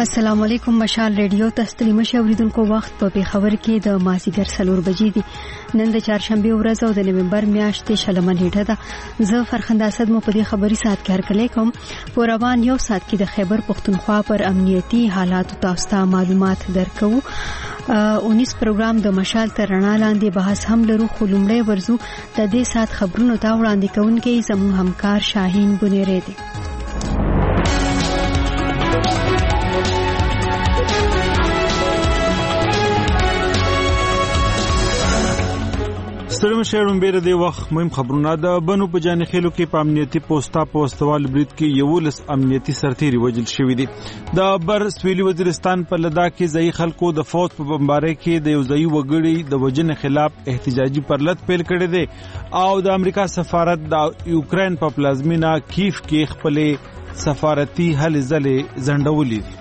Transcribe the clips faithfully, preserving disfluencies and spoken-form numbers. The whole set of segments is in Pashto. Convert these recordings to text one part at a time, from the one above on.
السلام علیکم. مشال ریډیو ته ستړي اوریدونکو وخت په پیښور کې د مازیګر څلور بجې دي. نن د چهارشنبه ورځ او د نومبر میاشتې شلمه نیټه ده. زه فرخنده اسد مو په دې خبري سات کې هرکلی کوم. په روان یو سات کې د خیبر پختونخوا پر امنیتي حالات تاسو ته معلومات درکو. اونیس پروګرام د مشال تر رڼا لاندې بحث هم لرو، خو لومړی ورزو د دې سات خبرونو ته وړاندې کوونکی زموږ همکار شاهین بنيري دی. ستړي مشرون بیره دی وخت مهم خبرونه د بنو په جانې خېلو کې په امنیتي پوسټا په واستوال برید کې یو لس امنیتي سرتیري وژل شوی دي. د بر سویلي وزیرستان په لدا کې ځای خلکو د فوت په بمبارۍ کې د یو ځای وګړي د وژنې خلاف احتجاجي پرلط پیل کړی دی او د امریکا سفارت د یوکرين په پلازمینا کیف کې خپل سفارتي هلې ځلې ځنډولې.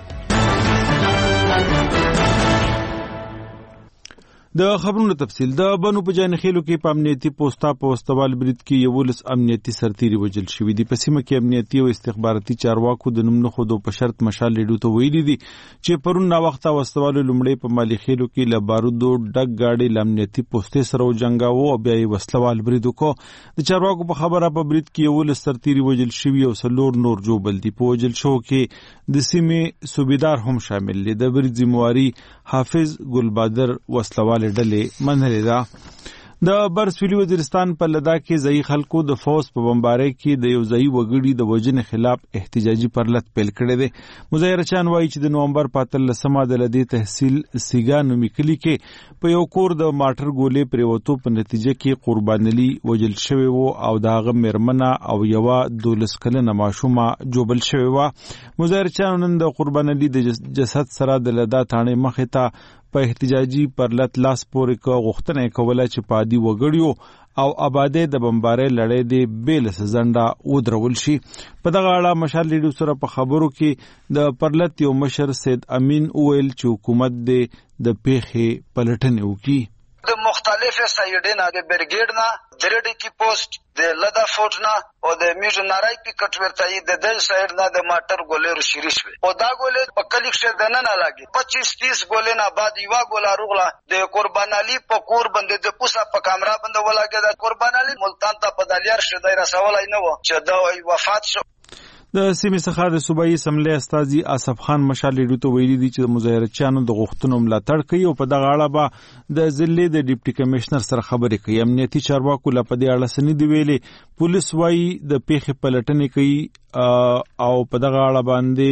د خبرونو تفصیل د بنو په جانې خېلو کې په امنیتي پوسټا په واستوال برید کې یو لس امنیتي سرتیري وژل شوی دي. په سیمه کې امنیتي او استخباراتي چارواکو د نوم نه خودو په شرط مشال لیډو ته ویلي دي چې پرون نا وخت واستوال لومړی په مالی خېلو کې له بارودو ډک گاډي لامنیتي پوسټې سره وجنګاوه او بیا یې وسلوال برید وکړ. د چارواکو په خبره په برید کې یو لس سرتیري وژل شوی او څلور نور جوړل دي. په وژل شو کې د سیمې صوبیدار هم شامل دي. د برید ذمہواری حافظ ګلبادر وسلوال ډلې منلې ده. د برسویلي وزیرستان په لدا کې ځای خلکو د فوز په بمبارۍ کې د یو ځای وګړي د وژنې خلاف احتجاجي پرلط پیل کړی دی. مظاهرچیان وایي چې د نومبر په اتلسمه د لدی تحصیل سیګا نومي کلی کې په یو کور د ماټر ګولې پریوتو په نتیجه کې قربانلی وژل شوی وو او داغه مرمنه او یو دولس کلنه ماشومه جوبل شوی و. مظاهرچیان نن د قربانلی د جسد سره د لدا تانه مخه ته په احتجاجي پرلط لاس پورې کو غوښتنه کوله چې پادي وګړیو او آباده د بمبارۍ لړۍ دی بیل سزنده ودرول شي. په دغه اړه مشال لیډو سره په خبرو کې د پرلط یو مشر سید امین اویل چې حکومت د پیښې پلټنې وکړي. د مختلفه سایډونو د برګیډ نه درېډ کی پوسټ د لدا فورټ نه او د میژنارای پکټ ورته د دل سایډ نه د ماټر ګولې شریش وي او دا ګولې په کلیک شه د نه نه لاګي پچیس تیس ګولې نه بعد یو ګولا روغلا د قربان علي په کور باندې د پوسا په کیمرا باندې ولاګي د قربان علي ملتان ته په دلیار شه د رسولای نه و چې دا وفات شو. د سیمې څخه د صوبایي اسمبلی استاذي اسف خان مشال لیډو ته ویلي دي چې د مظاهرچیانو د غوښتنو ملاتړ کوي او په دغه اړه به د ضلع د ډیپټي کمشنر سره خبرې کوي. امنیتي چارواکو لا په دې اړه سنې دی ویلي. پولیس وایي د پیښې پلټنې کوي او په دغه اړه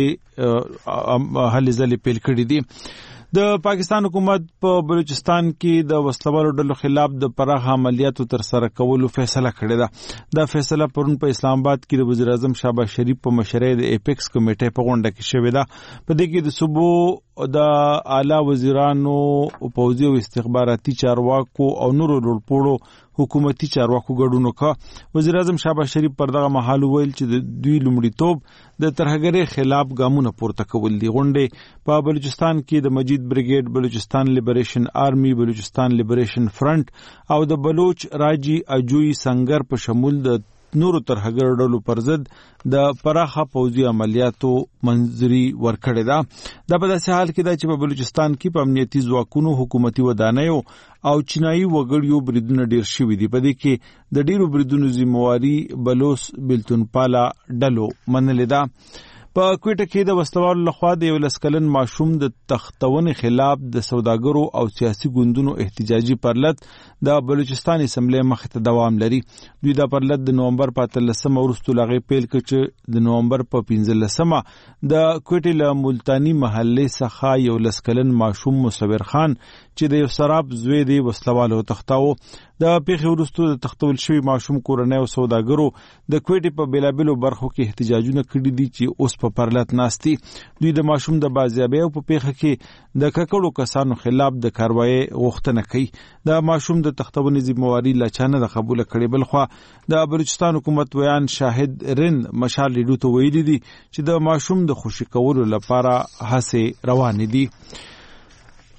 باندې هلې ځلې پیل کړې دي. د پاکستان حکومت په بلوچستان کې د وسلوالو ډلو خلاف د پراخ عملیاتو تر سره کولو فیصله کړې ده. دا فیصله پرون په اسلام آباد کې د وزیر اعظم شهباز شریف په مشرۍ د ایپیکس کمیټې په غونډه کې شوې ده. په دې کې د صوبو د اعلی وزیرانو پوځي او استخباراتي چارواکو او نورو لوړپوړو حکومتي چارواکو ګډون وکړ. وزیر اعظم شهباز شریف پر دغه مهال ویل چې د دوی لومړیتوب د ترهګرۍ خلاف ګامونه پورته کول دي. غونډه په بلوچستان کې د مجید بریګیډ، بلوچستان لیبریشن آرمی، بلوچستان لیبریشن فرنٹ او د بلوچ راجی اجوی سنگر په شمول د نورو ترهګر ډلو پر ضد د پراخه پوځي عملیاتو منځري ورکړې ده. دا په داسې حال کې ده چې په بلوچستان کې په امنیتي ځواکونو، حکومتي ودانیو او چینایي وګړیو بریدونه ډیر شوي دي. په دې کې د ډیرو بریدونو ذمہواری بلوس بلتونپالا ډلو منلې ده. په کوټه کې د وسلوالو لخوا د یو لسکلن ماشوم د تختونې خلاف د سوداګرو او سیاسي ګوندونو احتجاجي پرلط د بلوچستان اسمبلی مخ ته دوام لري. دوی دا پرلط د نومبر په اتلسمه وروسته لغې پیل کړ چې د نومبر په پنځلسمه د کوټې له ملتانی محلې څخه یو لسکلن ماشوم مصور خان چې د یو سراب زوی دی وسلوالو تختاو. د پیښې وروسته د تختول شوی ماشوم کورنۍ او سوداګرو د کوټې په بیلابلو برخو کې احتجاجونه کړي دي چې اوس په پرلط ناستي. دوی د ماشوم د بازیابۍ او په پیښه کې د ککړو کسانو خلاف د کاروایی غوښتنه کوي. د ماشوم د تختونې ذمہواری لا چانه د قبول کړي. بلخوا د بلوچستان حکومت ویان شاهد رن مشال لیډو ته ویلي دي چې د ماشوم د خوشی کولو لپاره هڅې روانې دي.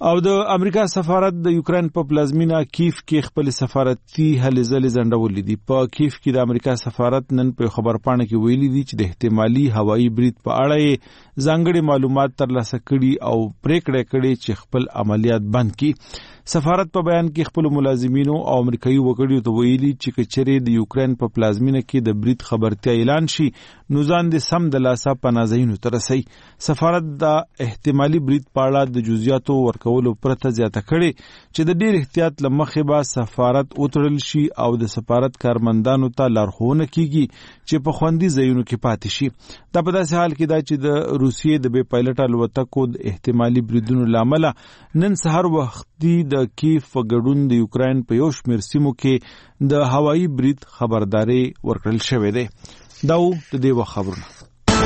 او د امریکا سفارت د یوکرين په پلازمینه کیف کې خپل سفارتي هلې ځلې ځنډولې دي. په کیف کې د امریکا سفارت نن په خبرپاڼه کې ویلي دي چې د احتمالي هوایي برید په اړه ځانګړي معلومات ترلاسه کړي او پریکړه کړې چې خپل عملیات بند کړي. سفارت په بیان کې خپل ملازمینو او امریکایي وګړو ته ویلي چې کچري د یوکرين په پلازمینه کې د برید خبرتیا اعلان شي نو ځان د سم د لاسه پنازینو ترسي. سفارت د احتمالي برید په اړه د جزئیاتو ورکولو پرته زیاته کړي چې د ډیر احتیاط لمخې به سفارت وتړل شي او د سفارت کارمندانو ته لارښوونه کیږي چې په خوندي ځایونو کې پاتې شي. دا په داسې حال کې دا چې د روسیې د بې پایلټ الوتکو د احتمالي بریدونو لامل نن سهار وختي د کیف ګډون د یوکرين په یو شمېر سیمو کې د هوایي برید خبرداري ورکړل شوې ده. دا و د دې خبرونه.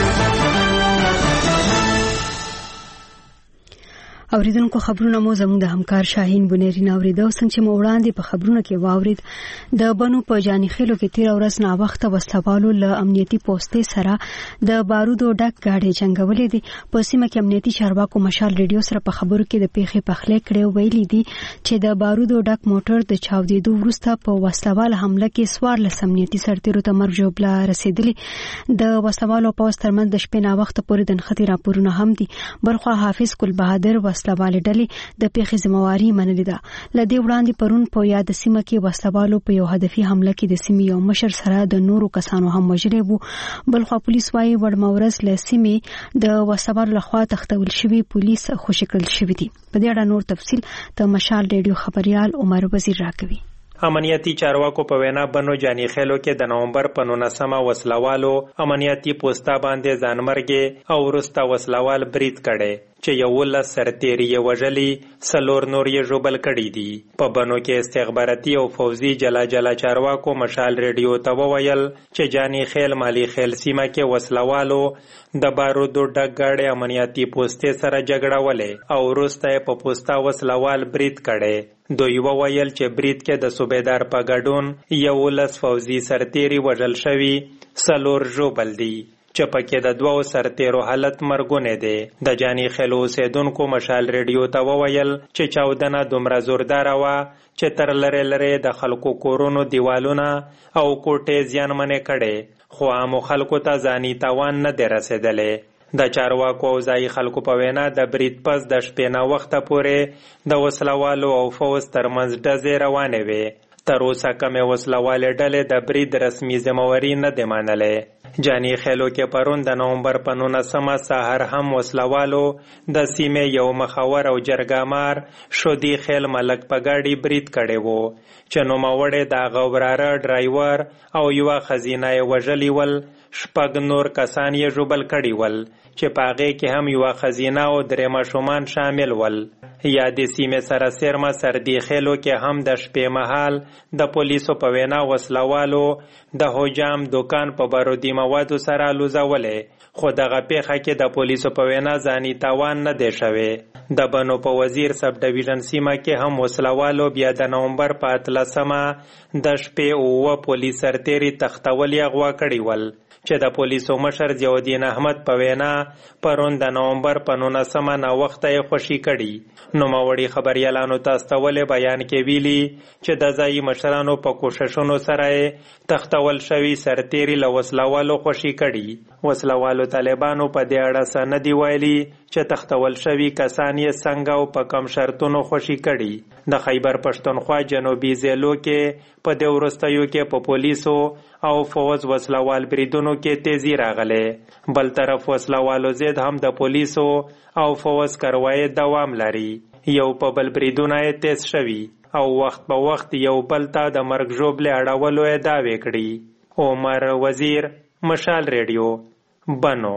اوریدونکو خبرونه مو زموږ د همکار شاهین بنيري ناوریدو څنګه چې مو وړاندې په خبرونه کې واورید د بنو په جاني خېلو کې تیر ورځ نا وخت وسلوالو له امنیتي پوسټې سره د بارودو ډک گاډي چنګولې دي. په سیمه کې امنیتي چارواکو مشال ریډیو سره په خبرو کې د پیښې پخلې کړې ویلي دي چې د بارودو ډک موټر د چاودېدو وروسته په وسلوال حمله کې سوار له امنیتي سرتیرو ته مرګ ژوبله رسیدلې. د وسلوالو په وسترمن د شپې نا وخت پورې د نختی راپورونه هم دي. برخوا حافظ ګل بهادر وسلوالې ډلې د پیښې ذمہواری منلې ده. لدې وړاندې پرون په یاد سیمه کې وسلوالو په یو هدفي حمله کې د سیمې یو مشر سره د نورو کسانو هم وژلي وو. بلخوا پولیس وايي وړمورز له سیمې د وسلوالو لخوا تختول شوی پولیس خوشی کړل شوی دي. په دې اړه نور تفصیل ته مشال ریډیو خبريال عمر وزیر راکوي. امنیتی چارواکو په وینا بنو جاني خېلو کې د نومبر په نولسمه وسلوالو امنیتی پوسټا باندې ځانمرګي او ورسته وسلوال برید کړي چې یو ولس سرتیری وژلي سلور نور یې ژوبل کړي دي. په بنو کې استخباراتي او فوزي جلا جلا چارواکو مشال ریډیو ته وویل چې جاني خېل مالی خېل سیمه کې وسلوالو د بارودو ډک گاډي امنیتی پوسټې سره جګړه ولې او ورسته په پوسټا وسلوال برید کړي. دوی وویل چې برید کې د صوبیدار په ګډون یو ولس فوزي سرتیری وژل شوی سلور ژوبل دي چې پکې د دوو سرتیرو حالت مرګونه دي. د جاني خېلو اوسیدونکو مشال ریډیو ته وویل چې چاودنه دومره زورداره وه چې تر لرې لرې د خلکو کورونو دیوالونه او کوټې زیانمنې کړې خو عامو خلکو ته ځاني تاوان نه دی رسېدلی. د چارواکو او ځایي خلکو په وینا د برید پس د شپې نه وخته پورې د وسلوالو او فوز ترمنځ ډزې روانې وې. تر اوسه کمې وسلوالې ډلې د برید رسمي ذمہواري نه دی منلې. جاني خېلو کې پرون د نومبر په نولسمه سهار هم وسلوالو د سیمې یو مخور او جرګامار شودي خېل ملک په ګاډي برید کړی وو چې نوموړی د هغه وراره ډرایور او یوه ښځینه یې وژلي ول. شپږ نور کسان یې ژوبل کړي ول چې په هغې کې هم یوه ښځینه او درې ماشومان شامل ول. یا د سیمې سره سرمه سردي خېلو کې هم د شپې مهال د پولیسو په وینا وسلوالو د حجام دکان په بارودي موادو سره لوځولې خو دغه پیښه کې د پولیسو په وینا ځاني تاوان نه دی شوی. د بنو په وزیر سب ډیویژن سیمه کې هم وسلوالو بیا د نومبر په اتلسمه د شپې اووه پولیس سرتیري تختول یا غوا کړي ول چې د پولیسو مشر ضیاءالدین احمد په وینا پرون د نومبر په نولسمه ناوخته یې خوشي کړي. نوموړي خبریالانو ته استولې بیان کې ویلي چې د ځایي مشرانو په کوششونو سره یې تختول شوي سرتیري له وسلوالو خوشي کړي. وسلوالو طالبانو په دې اړه څه نه دي ویلي چې تختول شوي کسان یې څنګه او په کم شرطونو خوشي کړي. د خیبر پښتونخوا جنوبي ضلعو کې په دې وروستیو کې په پولیسو او فوز وسلوال بریدونو کې تیزی راغله. بل طرف وسلوالو زید هم د پولیسو او فوز کاروایی دوام لري. یو په بل بریدونه تیز شوي او وخت په وخت یو بل ته د مرګ ژوبلې اړولو یې دعوې کړي. عمر وزیر مشال ریډیو بنو.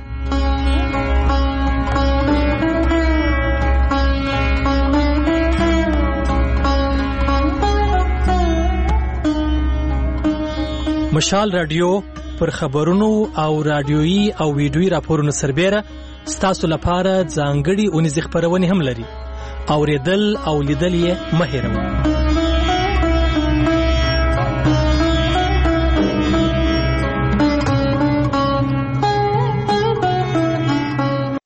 مشال رادیو پر خبرونو او رادیويي او ویډیويي راپورونو سربېره ستاسو لپاره ځانګړي اونیزې خبرونه هم لري. اوریدل او لیدل یې مه هېروئ.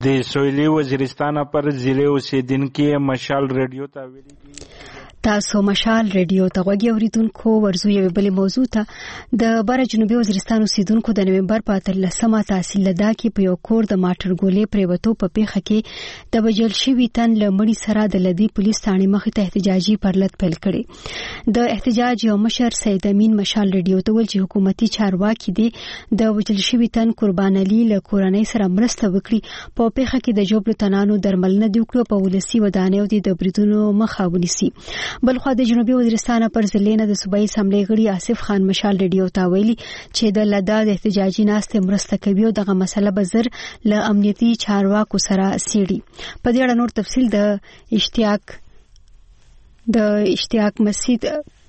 د سویلي وزیرستان پر ضلع اوسیدونکو مشال رادیو ته ویلي تاسو مشال رادیو ته غوږی اوریدونکو ورزو یو بل موضوع ته د بر جنوبي وزیرستان اوسیدونکو د نومبر په اتلسمه تحصیل لدا کې په یو کور د ماټر ګولې پریوتو په پیخه کې د بجل شوی تن لمړی سره د لدی پولیس ثاني مخې ته احتجاجي پرلط پیل کړي د احتجاج یو مشر سید امین مشال رادیو ته ول چې حکومتي چارواکي دي د بجل شوی تن قربان علي له کورنۍ سره مرسته وکړي په پیخه کې د جوړ تنانو درملنه دی وکړو په ولسی ودانیو دي د بریدونو مخاوني سي بلخو د جنوبي وزیرستان پر ضلع نه د صوبایي اسمبلی غړي آصف خان مشال رادیو ته ویلي چې د لدا د احتجاجي ناستې مرسته کوي او دغه مسله به زر له امنیتي چارواکو سره سیړي په دې اړه نور تفصیل د اشتیاق د اشتیاق مسجد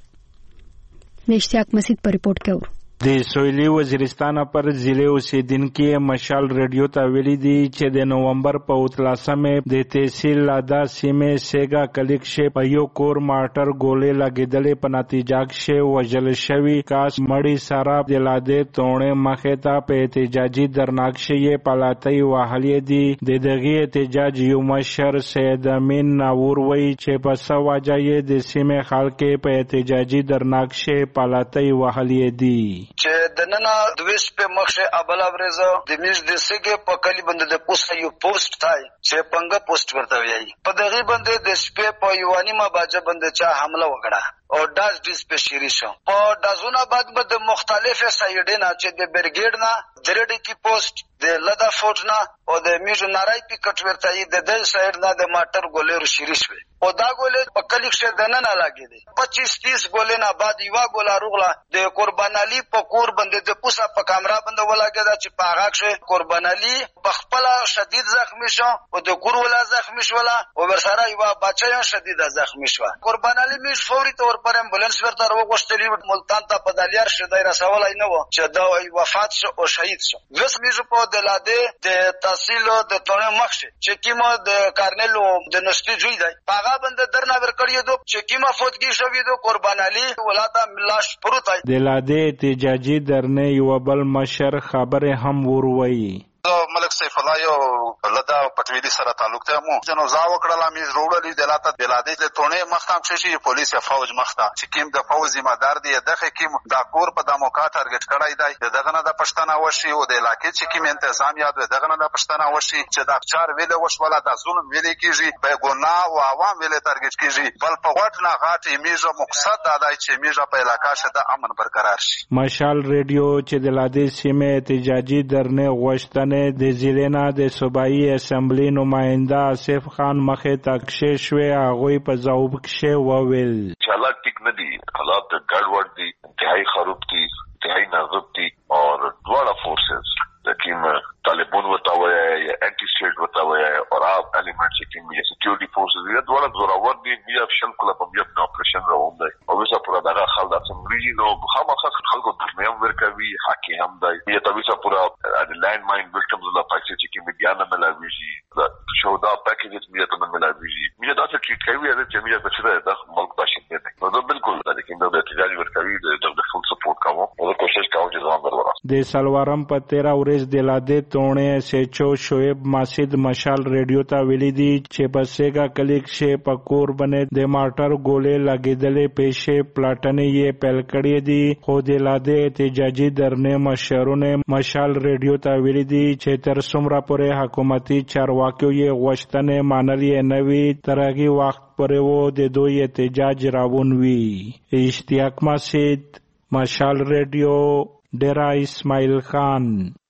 د اشتیاق مسجد په ریپورت کې د سویلي وزیرستان پر ضلع اوسیدونکو مشال رادیو ته ویلي دي چې د نومبر په اتلسمه د تحصیل لادا سیمه سیګا کلیک شه په یو کور ماټر ګولې لګیدلې په نتیجه کې وژل شوی کاس مړی سره د لاده تونه مخه ته په احتجاجي درناکشه یې پلاتای وهلې دي د دغه احتجاج یو مشر سید امین ناور وی چې په سواجای د سیمه خلک په احتجاجي درناکشه پلاتای وهلې دي چې د نن دویس په مخه ابلا ورزه د میز د سګه په کلی بند د پوسټ یو پوسټ تای چې پنګه پوسټ ورته ویي په دغه بند د سپې په یوانی ما باجه بند چا حمله وکړه او داس ډیس په شری شو په دازونه بعد به د مختلفه سایډ نه چې د برګیډ نه درډی کی پوسټ د لدا فوټ نه او د میجو نارای پکټ ورته یي د دل سایډ نه د ماټر ګولې شری شو او دا ګولې په کلی شه د نه لاګي دي پچیس تیس ګولې نه بعد یو ګولا روغلا د قربان علي په کور باندې د پوسا په کیمرا باندې ولاګه دا چې په هغه شه قربان علي په خپل شدید زخمی شو او د کور ولا زخمی شو ولا او ورسره یو بچا شدید زخمی شو قربان علي میج فوري تور پر امبولانس ورته وغوښتلی ملتان ته په دالیار شدای رسولای نه و چې دا وفات شو او شهید شو وس میج په دلاده د تحصیل د تونه مخشه چې کیمو د کارنلو د نستی جوړ دی هغه باندې درنه ورکړی دو چې کیمه فوتګی شوی دو قربان علي ولاته ملاش پروت دی دلاده احتجاجي درنه یو بل مشر خبره هم وروي ملک سیف الله یو لدا پټویلی سره تعلق ته مو جنو زا وکړه می زروړلې دلاته دلاده ته تونه مختام شي پولیس یا فوج مخته چې کیم د فوج ذمہ دار دی دغه کیم دا کور په د موقع ټارګټ کړای دی دغه نه د پښتنه وشي او د علاقې چې کیم تنظیم یاد دغه نه د پښتنه وشي چې دا چار ویل وشوله د ظلم ویل کیږي په ګناه او عوام ویل ټارګټ کیږي بل په غټ نه غاټي میجه مقصد دا دی چې میجه په علاقې شه د امن برقرار شي مشال رادیو چې دلاده سیمه احتجاجي درنه غوښتنه د ضلع د صوبایي اسمبلی نماینده آصف خان مخه تکشه شوی هغه په ځواب کې وویل چې حالات ټیک نه دي حالات ګډوډ دي انتهایی خراب دي انتهایی نازک دي او دواړه فورسز لیکن طالبان وتاوي یا انټي سټیټ وتاوي او اپ الیمنټ چې می سکیورټي فورسز یا دواړه زوراور دي بیا فشل کله په بیا په اپریشن روان دي او وسه پورا دغه خلک اسمبلی نو خامخا خلکو د مېم ورکوي حقي هم دی یا تاسو پورا د لاند ماین وکټمز لا پاتې چې می بیان ملاويږي شو دا پاکیج می ته ملاويږي می دا څه ټریټ کوي چې می په څه د ملک باشنده دي نو دا بالکل دا کې نو د تجارت ورکوي د فول سپورټ کوم او کوشش کوم چې ځان ورور د سلوارم په تیرا ورځ د لاده تونه سچو شعیب ماسید مشال رادیو ته ویلي دي چې په سیګا کلیک شه په کور باندې د ماټر ګولې لګیدلې پېښې پلاټنې یې پیل کړې دي خو د لاده احتجاجي درنه مشرونه مشال رادیو ته ویلي دي چې تر څومره پورې حکومتي چارواکو یې غوښتنې منلې نه وي تر هغه وخت پورې وو د دوی احتجاج راون وي اشتیاق ماسید مشال رادیو ډیرا اسماعیل خان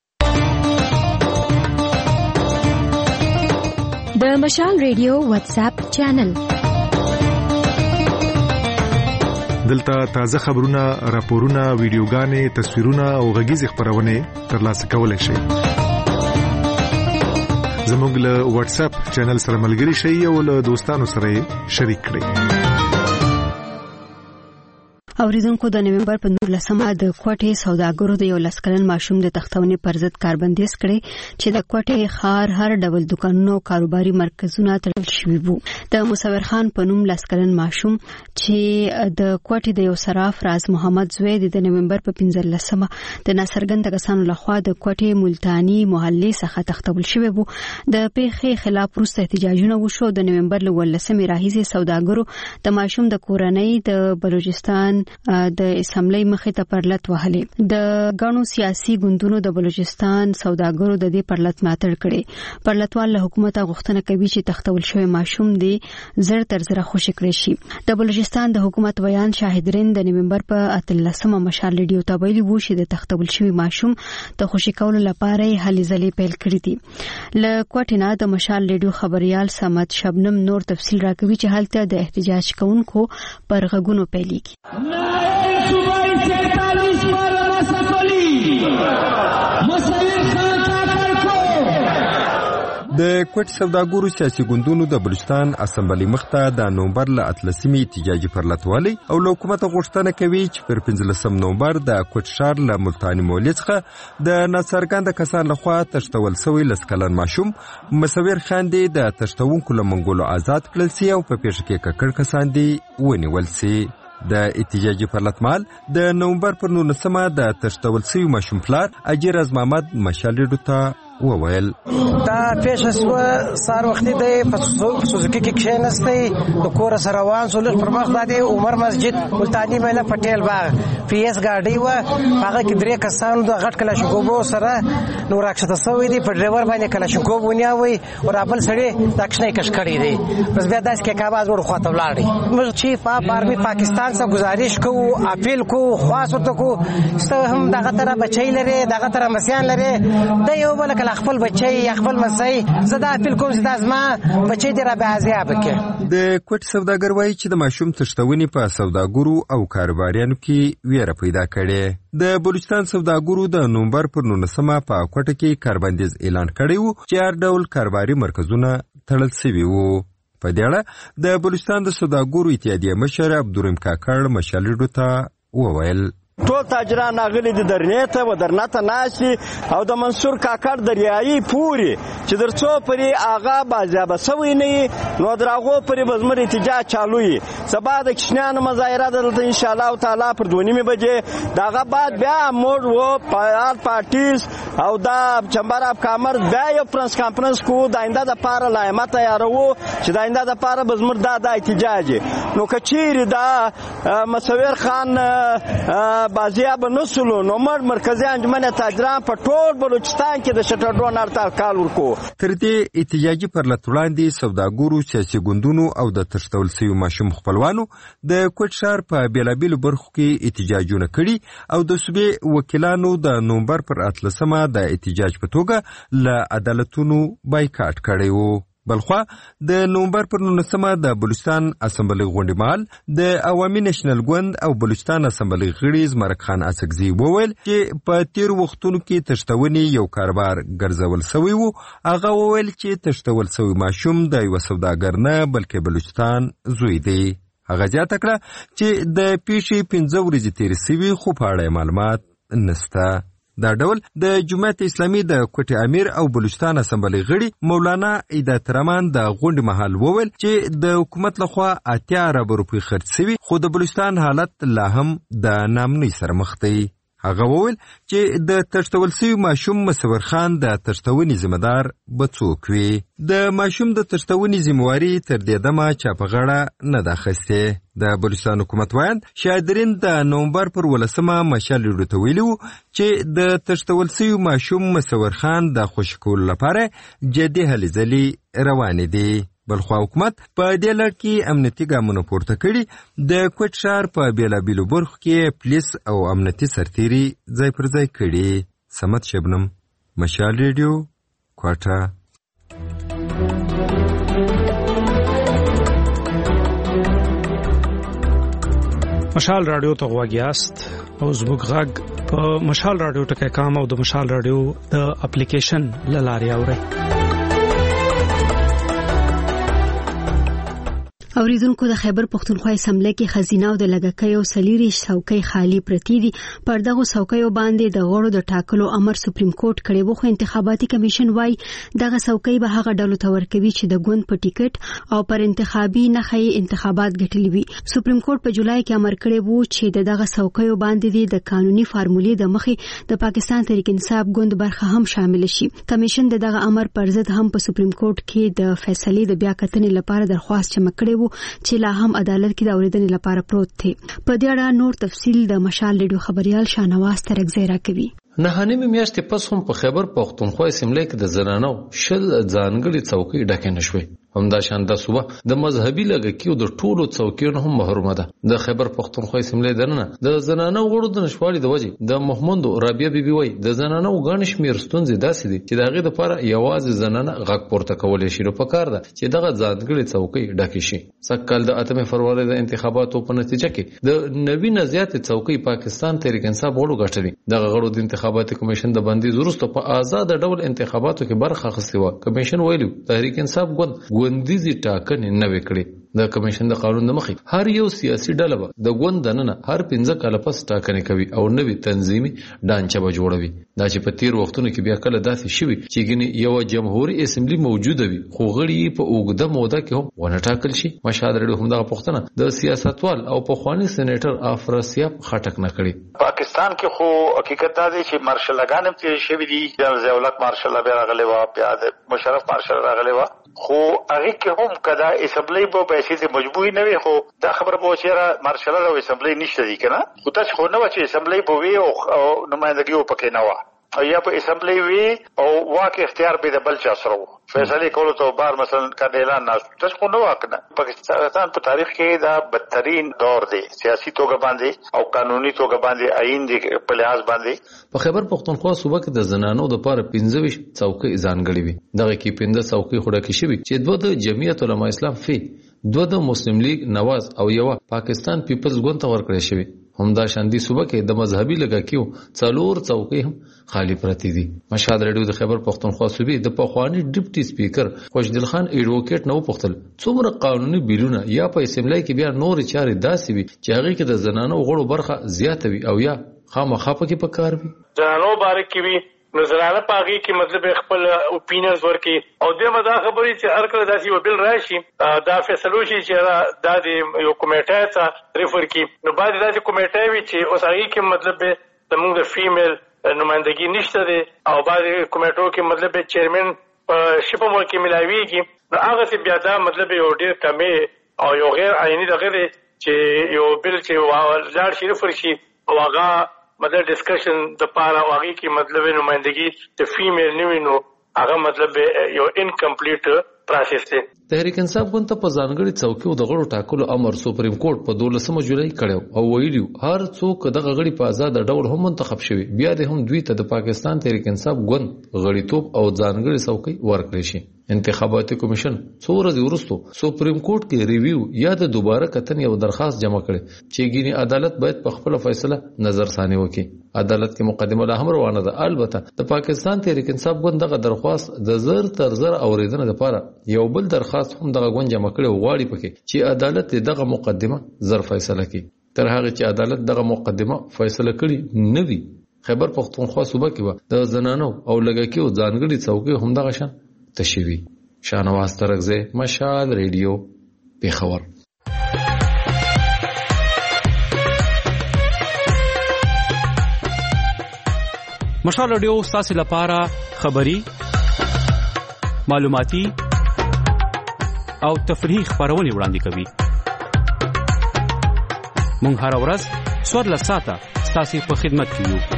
د مشال رادیو واتس اپ چینل دلته تازه خبرونه راپورونه ویډیوګانې تصویرونه او غږیز خبرونه ترلاسه کولای شئ زموږ له واتس اپ چینل سره ملګري شئ او له دوستانو سره شریک کړئ اوریدونکو د نومبر په نولسمه د کوټې سوداګرو د یو لس کلن ماشوم د تختونې پر ضد کاربندیز کړي چې د کوټې ښار هر ډول دکانونو او کاروباري مرکزونه تړل شوي وو. د مصور خان په نوم لس کلن ماشوم چې د کوټې د یو صراف راز محمد زوی د نومبر په پنځلسمه د ناڅرګند کسانو لخوا د کوټې ملتانی محلې څخه تختول شوی وو. د پیښې خلاف وروسته احتجاجونه وشو. د نومبر له ولسمې راهیسې سوداګرو د ماشوم د کورنۍ د بلوچستان د اسمبلی مخې ته پرلط وهلې. د غنو سیاسي ګوندونو د بلوچستان سوداګرو د دې پرلط ملاتړ کړي. پرلطوال له حکومت غوښتنه کوي چې تختول شوی ماشوم دی زر تر زر خوشی کړی شي. د بلوچستان د حکومت ویان شاهدرین د نومبر په اتلسمه مشال ریډیو ته ویلي وو چې د تختول شوی ماشوم د خوشی کولو لپاره هلې ځلې پیل کړې دي. له کوټینا د مشال ریډیو خبريال سمت شبنم نور تفصیل راکوي چې هلته د احتجاج کوونکو پر غږونو پیلېږي. د کوټ سوداګرو سیاسي ګوندونو د بلوچستان اسمبلی مخته د نومبر له اتلسمې احتجاجي پرلطوالی او له حکومت غوښتنه کوي چې پر پنځلسم نومبر د کوټ ښار له ملتانی محلې څخه د ناڅرګنده کسان لخوا تښتول شوی لس کلن ماشوم مصور خان دی د تښتونکو له منګولو آزاد کړل سي او په پیښه کې ککړ کسان دی ونیول سي. د احتجاجي پرلطمال د نومبر پر نولسمه د تښتول شوي ماشوم پلار اجیر از محمد مشالډو ته وویل دا پیښه سو سار وخت دی په سوزوکی کې کښینستی د کور سره روان سو لږ پر مخ باندې عمر مسجد ملتانی مله پټیل باغ پی ایس ګاډي و هغه کې درې کسانو د غټ کلاشینکوف سره نو راکښته سوی دی په ډرایور باندې کلاشینکوف ونیوي او خپل سړی د کښنې کش کړی دی. بس بیا داس کې کاواز ور خواته ولاړی. موږ چیف اف آرمی پاکستان څخه گزارش کوو اپیل کوو خواص ورته کوو ستاسو هم دغه طرف بچی لري دغه طرف مسیان لري د یو بل خپل بچي خپل مسای زدا اپیل کوم چې دازما بچي دی را به ازیاب کې. د کوټ سوداګر وایي چې د ماشوم تښتونې په سوداګرو او کاروباریانو کې ویره پیدا کړې. د بلوچستان سوداګرو د نومبر پر نولسمه په کوټه کې کاربندیز اعلان کړی وو چې هر ډول کاروباري مرکزونه تړل شوي وو. په دې اړه د بلوچستان د سوداګرو اتحادیه مشر عبدالرحیم کاکړ مشالډو ته وویل ټول تاجران اغلی د درنیته و درنته ناشي او د منصور کاکړ دریایي پوری چې درڅو پرې آغا بازیابه سوی نه نو دراغو پرې بزمر احتجاج چالوي. سبا د کشنیانو مظاهره دلته ان شاء الله تعالی پر دونی می بجې داغه بعد بیا موږ و پار پارټیز او دا چمبر اف کامر بیا یو پرنس کانفرنس کو د آینده د پاره لایمه تیارو چې د آینده د پاره بزمر دا د احتجاج نو کچیر دا مصور خان بازیاب نسلو نو مر مرکزی انجمن تاجران په ټول بلوچستان کې د شټرډون هړتال کال ورکو. تر دې احتجاجي پرلط وړاندې سوداګرو سیاسي ګوندونو او د تښتول شوي ماشوم خپلوانو د کوټ ښار په بیلابیلو برخو کې احتجاجونه کړي او د صوبې وکیلانو د نومبر پر اتلسمه د احتجاج په توګه له عدالتونو بایکاټ کړی وو. بلخوا د نومبر پر نولسمه د بلوچستان اسمبلی غونډې مهال د عوامي نېشنل ګوند او بلوچستان اسمبلی غړي زمرک خان اسکزي وویل چې په تیر وختونو کې تښتونې یو کاروبار ګرځول شوی وو. هغه وویل چې تښتول شوی ماشوم د یو سوداګر نه بلکې بلوچستان زوی دی. هغه زیاته کړه چې د پیښې پنځه ورځې تېرې شوي خو په اړه معلومات نشته. دا ډول د جمعیت اسلامي د کوټې امیر او بلوچستان اسمبلی غړي مولانا عیدات رحمان د غونډې مهال وویل چې د حکومت لخوا اتیا ارب روپۍ خرڅ شوي خو د بلوچستان حالت لا هم د ناامنۍ سره مخ دی. هغه وویل چې د تښتول شوي ماشوم مصور خان د تښتونې ذمہدار به څوک وي. د ماشوم د تښتونې ذمہواري تر دې دمه چا په غاړه نه ده اخیستې. د بلوچستان حکومت ویاند شاهدرین د نومبر پر ولسمه مشال ریډیو ته ویلي وو چې د تښتول شوي ماشوم مصور خان د خوشي کولو لپاره جدي هلې ځلې روانې دي. بلخوا حکومت په دې لړ کې امنیتي ګامونه پورته کړي. د کوټ ښار په بیلابیلو برخو کې پولیس او امنیتي سرتیري ځای پر ځای کړي. سمت شبنم مشال ریډیو کوټه. مشال رادیو ته غواګیاست او زموږ غږ په مشال رادیو ټکی کام او د مشال رادیو د اپلیکیشن لارې اورئ. اوریدونکو د خیبر پښتونخوا اسمبلی کې خزینه او د لګکیو سلیریش څوکۍ خالی پرتی دي. پر دغه څوکیو باندې د غړو د ټاکلو امر سپریم کورټ کړی وو، خو انتخاباتي کمیشن وايي دغه څوکۍ به هغه ډلو ته ورکوي چې د ګوند په ټیکټ او پر انتخابي نخې انتخابات ګټلي وي. سپریم کورټ په جولای کې امر کړی وو چې دغه څوکیو باندې د قانوني فارمولې د مخې د پاکستان تحریک انصاف ګوند برخه هم شامل شي. کمیشن دغه امر پر ضد هم په سپریم کورټ کې د فیصلې د بیا کتنې لپاره درخواست چمک کړی چې لا هم عدالت کې د اوریدنې لپاره پروت دی. په دې اړه نور تفصیل د مشال ریډیو خبريال شاهنواز ترکزی راکوي. نه نیمه میاشتې پس هم په خیبر پښتونخوا اسمبلی کې د زنانو شل ځانګړي څوکۍ ډکې نشوي. همدا شان د صوبه د مذهبي لګکیو د ټولو څوکیو هم محرومه ده. د خیبر پښتونخوا اسمبلی دننه د زنانو غړو د نشوالي د وجې د محمد رابعه بیبي وای د زنانو غاڼ شمیر ستونزې داسې دي چې دغه لپاره یوازې زنانه غږ پورته کولای شي. په کار ده چې دغه ځانګړي څوکۍ ډکې شي. سکهال د اتمه فروری د انتخاباتو په نتیجه کې د نوی نزيات څوکۍ پاکستان تحریک انصاف غړو غټلي. دغه غړو د انتخاباتي کمیشن د بندي وروسته په آزاد ډول انتخاباتو کې برخه اخیستې و. کمیشن ویلو تحریک انصاف ګوند ګوندیزي ټاکنې نه وکړي. د کمیشن د قانون د مخې هر یو سیاسي ډله به د ګوند دننه هر پنځه کاله پس ټاکنې کوي او نوې تنظیمي ډانچه به جوړوي. دا چې په تیر وختونو کې بیا کله داسې شوي چې ګنې یو جمهوریت اسمبلی موجوده وي خو غړي په اوږده موده کې هم ونه ټاکل شي. مشهد رډیو هم دغه پوښتنه د سیاستوال او پخوانی سېنیټر افراسیاب خټک نه کړي. پاکستان کې خو حقیقت دا دی چې مارشل لاګان هم تیر شوي دي. جنرال ضیاءالحق مارشل بیا راغلی و، بیا د مشرف مارشل راغلی و، خو هغه کې هم کدا اسمبلی په پیسې ته مجبوری نه وي. خو دا خبره به چې مارشل او اسمبلی نشته دي کنه، خو تاسو خو نه و چې اسمبلی به وي او نمائندګي پکې نه و او یا په اسمبلی وی او واک اختیار به د بل چا سره وو. فیصله کولو ته بار مثلا کړه اعلان نه تاسو خو نه واکنه. پاکستان په تاریخ کې دا بدترین دور دی سیاسي توګه باندې او قانوني توګه باندې آئین دی په لحاظ باندې. په خیبر پښتونخوا صوبه کې د زنانو د لپاره پنځه ویشت څوکۍ ځانګړي وي. دغه کې پنځه څوکۍ خړه کې شوي چې دوه د جمعیت علماء اسلام فی، دوه د مسلم لیگ نواز او یو پاکستان پیپلز ګوند ته ورکړل شوی. همدا شاندي صوبه کې د مذهبي لګکیو څلور څوکۍ هم خالی پرتی دي. مشهد رډیو د خیبر پښتونخوا صوبې د پخوانی ډیپټي سپیکر خوشدل خان ایډوکیټ نو پختل څومره قانوني بیلونه یا په اسمبلی کې بیا نور چارې داسې وي چې هغه کې د زنانو غړو برخه زیاته وي او یا خامخا پکې پکار وي. زنانو بارک وي نو زنانه پاږي کې مطلب خپل اوپینینز ورکي او د مدا خبرې چې هر کله داسې یو بل راشي دا فیصلو شي چې دا د یو کمیټه ته ریفر کی نو بعد داسې کمیټه وي چې اوس هغه کې مطلب زموږ د فیمیل نمائندګي نشته دی او بعد کمیټو کې مطلب چیرمن شپه مو کې ملاويږي نو هغه څه بیا دا مطلب یو ډیر کمې او یو غیر عیني دغه چې یو بل چې لاړ شي ریفر شي او هغه مطلب ډسکشن د پاره واغی کی مطلب نمائندگی د فیمیل نیوینو هغه مطلب یو انکمپلیټ پروسس دی. تحریک انصاف ګوند ته په ځانګړي څوکیو د غړو ټاکلو امر سپریم کورټ په دولسمه جولای کړو او ویلیو هر څوک دغه غړي په آزاد ډول هم منتخب شوي بیا د هم دوی ته د پاکستان تحریک انصاف ګوند غړیتوب او ځانګړي څوکۍ ورکړي شي. انتخاباتي کمیشن څو ورځې وروسته سپریم کورټ کې ریویو یا د دوباره کتن یو درخواست جمع کړي چې ګینی عدالت باید په خپل فیصله نظر ثاني وکړي. عدالت کې مقدمه لا هم روانه ده. البته د پاکستان تحریک انصاف ګوند دغه درخواست د زر تر زر اوریدنه لپاره یو بل درخواست هم دغه ګوند جمع کړي وغواړي پکې چې عدالت دغه مقدمه زر فیصله کړي. تر هغه چې عدالت دغه مقدمه فیصله کړي نه وي خیبر پښتونخوا صوبه کې د زنانو او لګکیو ځانګړي څوکۍ هم دغه شان تشوي. شاهنواز ترکزی، مشال ریډیو، پیښور. مشال ریډیو ستاسو لپاره خبری، معلوماتي او تفریحي خبرونه وړاندې کوي. مونږ هر ورځ څوارلس ساعته ستاسو په خدمت کې یو.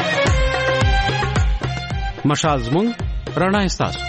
مشال زموږ رڼا ستاسو.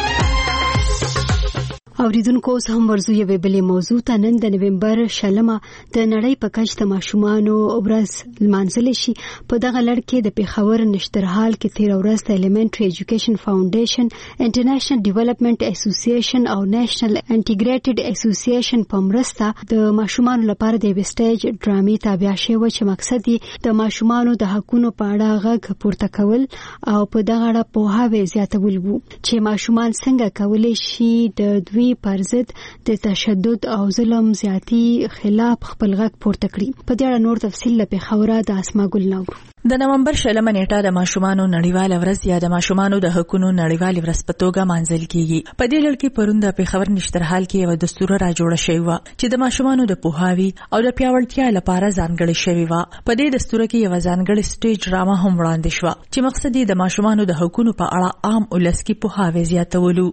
اوریدونکو اوس هم ورزو یوې بلې موضوع ته. نن د نومبر شلمه د نړۍ په کچ د ماشومانو ورځ لمانځل شي. په دغه لړ کې د پیښور نشترحال کې تیر ورځ د الیمنټري ایجوکیشن فاونډیشن، انټرنیشنل ډیولپمنٹ اسوسییشن او نېشنل انټیګریټډ اسوسییشن په مرسته د ماشومانو لپاره د ویسټیج ډرامې تابع شوی چې مقصد یې د ماشومانو د حقونو په اړه غږ پورته کول او په دغه اړه پوهاوی زیاتول وو چې ماشومان څنګه کولی شي د دوی پر ضد د تشدد او ظلم زیاتی خلاف خپل غږ پورته کړی. په دې اړه نور تفصیل له پیښوره د اسما ګل نور. د نومبر شلمه نیټه د ماشومانو نړیواله ورځ یا د ماشومانو د حقوقو نړیواله ورځ په توګه مانځل کیږي. په دې لړ کې پرون د پیښور نشترحال کې یو دستور را جوړ شوی و چې د ماشومانو د پوهاوي او د پیاوړتیا لپاره ځانګړی شوی و. په دې دستور کې یو ځانګړی سټیج ډراما هم وړاندې شو چې مقصد یې د ماشومانو د حقوقو په اړه عام ولس کې پوهاوی زیاتولو.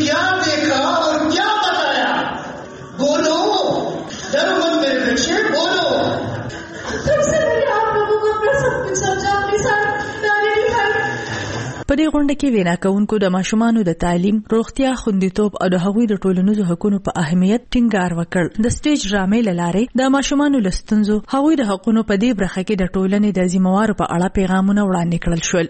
په دې غونډه کې وینا کوونکو د ماشومانو د تعلیم، روغتیا، خوندیتوب او د هغوی د ټولنیزو حقوقو په اهمیت ټینګار وکړ. د سټیج ډرامې له لارې د ماشومانو له ستونزو، هغوی د حقوقو په دې برخه کې د ټولنې د ذمہوارو په اړه پیغامونه وړاندې کړل شول.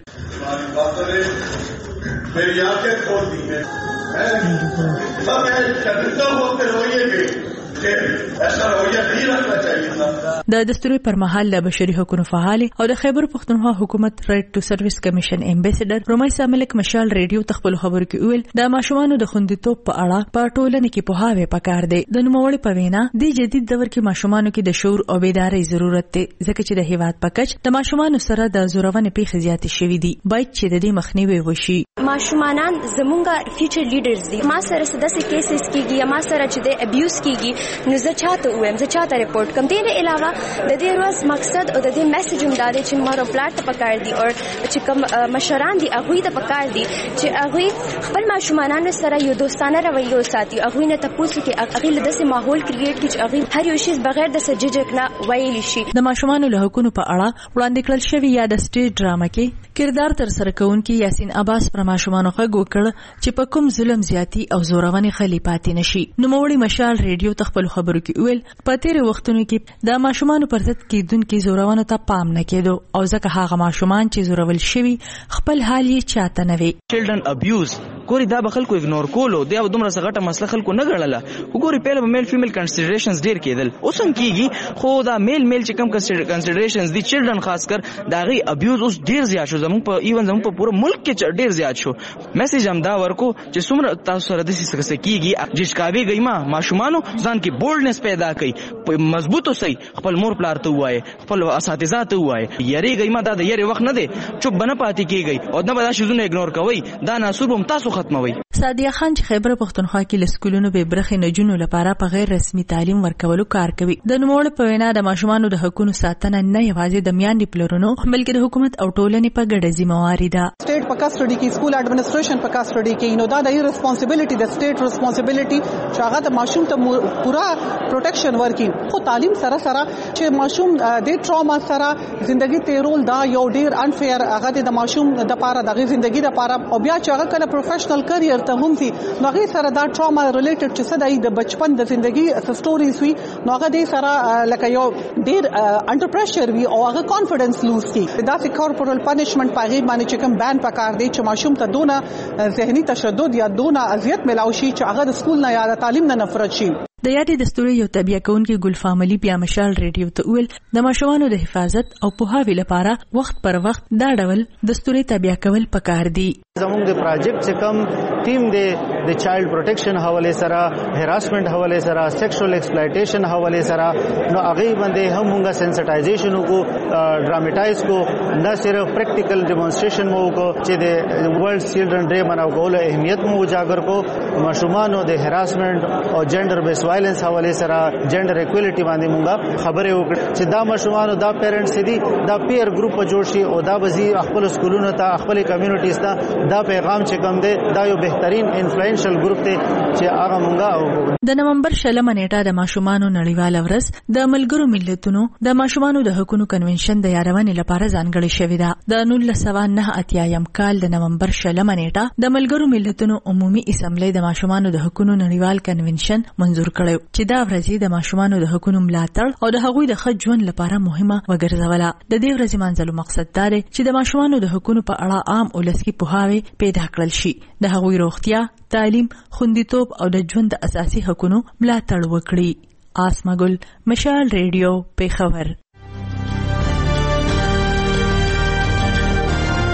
د دستوري پر مهال د بشري حقوقو فعال او د خیبر پښتونخوا حکومت رائټ ټو سرویس کمیشن امبیسډر رومیسا ملک مشال ریډیو تخپل خبرو کې ویل د ماشومانو د خوندیتوب په اړه په ټولنه کې پوهاوی پکار دی. د نوموړي په وینا د جدید دور کې ماشومانو کې د شعور او بیدارۍ ضرورت دی ځکه چې د هیواد په کچ د ماشومانو سره د زورونې پیښې زیاتې شوې دي. باید چې د دې مخنیوي وشي. ماشومان زمونږه فیوچر لیډرز دي. ما سره سداسې کیسز کیږي یا ما سره چې د ابیوز کیږي نو زه چاته وایم، زه چاته ریپورت کوم. دې نه علاوه د دې ورځ مقصد او د دې میسج هم دا دی چې مارو پلاټ ته پکار دي او چې کوم مشران دي هغوی ته پکار دي چې هغوی خپل ماشومانانو سره یو دوستانه رویه وساتي. هغوی نه تاسو کې هغوی له داسې ماحول کریټ کړي چې هغوی هر یو شی بغیر د سججک نه ویلی شي. د ماشومانو له حقوقو په اړه وړاندې کړل شوی یا د سټیج ډراما کې کردار تر سره کوونکی یاسین عباس پر ماشومانو غږ وکړ چې په کوم ظلم زیاتی او زورونې خلی پاتې نشي. نوموړي مشال ریډیو تخپل خبرو کې ویل په تیر وختونو کې د ماشومانو پر ضد کېدونکو زورونو ته پام نه کېدو او ځکه هغه ماشومان چې زورول شوي خپل حال یې چاته نه وي. چلډرن ابیوز ګوري دا به خلکو اګنور کولو دی او دومره سغټه مسله خلکو نه ګڼله. وګوري پیله به میل فیمیل کنسیډریشنز ډیر کېدل، اوس هم کېږي خو دا میل میل چې کم کنسیډریشنز دي چلډرن خاص کر دا غي ابیوز اوس ډیر زیات شو. زموږ په ایون زموږ په پوره ملک کې ډیر زیات شو. میسج هم دا ورکو چې څومره تاسو سره د څه څه کېږي جشکاوي گئی ما ماشومانو ځان کې بولډنس پیدا کړي، مضبوط اوسئ، خپل مور پلار ته وایي، خپل اساتذه ته وایي. یری گئی ما دا د یری وخت نه دی، چوپ بنه پاتې کیږي او نه به دا شیزونه اګنور کوي. دا ناسور هم تاسو ختموي. سادیه خان چې خیبر پښتونخوا کې لسکولونو به برخې نجونو لپاره په غیر رسمي تعلیم ورکولو کار کوي. د نوموړي په وینا د ماشومانو د حقوقو ساتنه نه یوازې د میاندې پلرونو بلکې د حکومت او ټولنې په ګډه ذمہواري ده. سټیټ په کسټډي کې سکول اډمنسټریشن په کسټډي کې نو دا د ریسپانسیبিলিټي د سټیټ ریسپانسیبিলিټي چې هغه د ماشوم ته پورا پروټیکشن ورکړي. خو تعلیم سره سره چې ماشوم د ټراما سره ژوندۍ تیرول دا یو ډیر انفیر هغه د ماشوم د لپاره د ژوندۍ لپاره او بیا چې هغه کله پروفیشنل کرییر ته هم سي نو هغه سره دا ټراما ریلیټډ چې څه د بچپن د ژوندۍ سټوريز وي نو هغه د سره لکه یو ډیر انډر پریشر وي او هغه کانفیډنس لوز کی. دا چې کارپورل پنیشمنت پاغي باندې چې کوم بیان پکار دی چې ماشوم ته دونه ذهني تشدد یا دونه اذیت ملاوي شي چې هغه د سکول نه یا د تعلیم نه نفرت شي. د یادې دستوري یو تبعیه کوونکی ګلفاملی بیا مشال ریډیو ته ویل د ماشومانو د حفاظت او پوهاوي لپاره وخت پر وخت دا ډول دستوري تبعیه کول پکار دي. زموږ د پروجیکټ چې کم ټیم دی د چایلډ پروټیکشن حواله سره، هراسمنت حواله سره، سیکشوال ایکسپلایټیشن حواله سره نو هغه باندې هم موږ سنسټایزیشن وکړو، ډرامټایز کو، نه صرف پریکټیکل ډیمونستریشن مو وکړو چې د ورلد چلډرن ډے مناو کولو اهمیت مو اجاگر کو. ماشومانو د هراسمنت او جنډر بیس وایلنس حواله سره جنډر ایکوالټی باندې موږ خبرې وکړو چې دا ماشومانو دا پیرنټس دي دا پیر ګروپ جوړ شي او دا بزی خپل سکولونو ته خپل کمیونټیز ته دا پیغام چې کوم دی دا یو بهترین انفلوئنشل ګروپ دی چې هغه مونږه. د نومبر شلمه نیټه د ماشومانو نړیواله ورځ د ملګرو ملتونو د ماشومانو د حقوقو کنونشن د یارونې لپاره ځانګړې شوې ده. د نولس سوه نهه اتیایم کال د نومبر شلمه نیټه د ملګرو ملتونو عمومي اسمبلی د ماشومانو د حقوقو نړیوال کنونشن منزور کړو چې دا ورځ د ماشومانو د حقوقو ملاتړ او د هغوی د ښه ژوند لپاره مهمه وګرځوله. د دې ورځې منځلو مقصد دا دی چې د ماشومانو د حقوقو په اړه عام ولس کې پوهاوی پیدا کړل شي، د هغوی روغتیا، تعلیم، خوندیتوب او د ژوند د اساسي حقوقو ملاتړ وکړي. آسما ګل، مشال ریډیو، پیښور.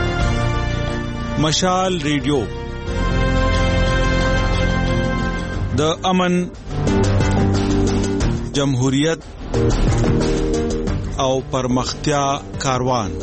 مشال ریډیو د امن، جمهوریت او پرمختیا کاروان.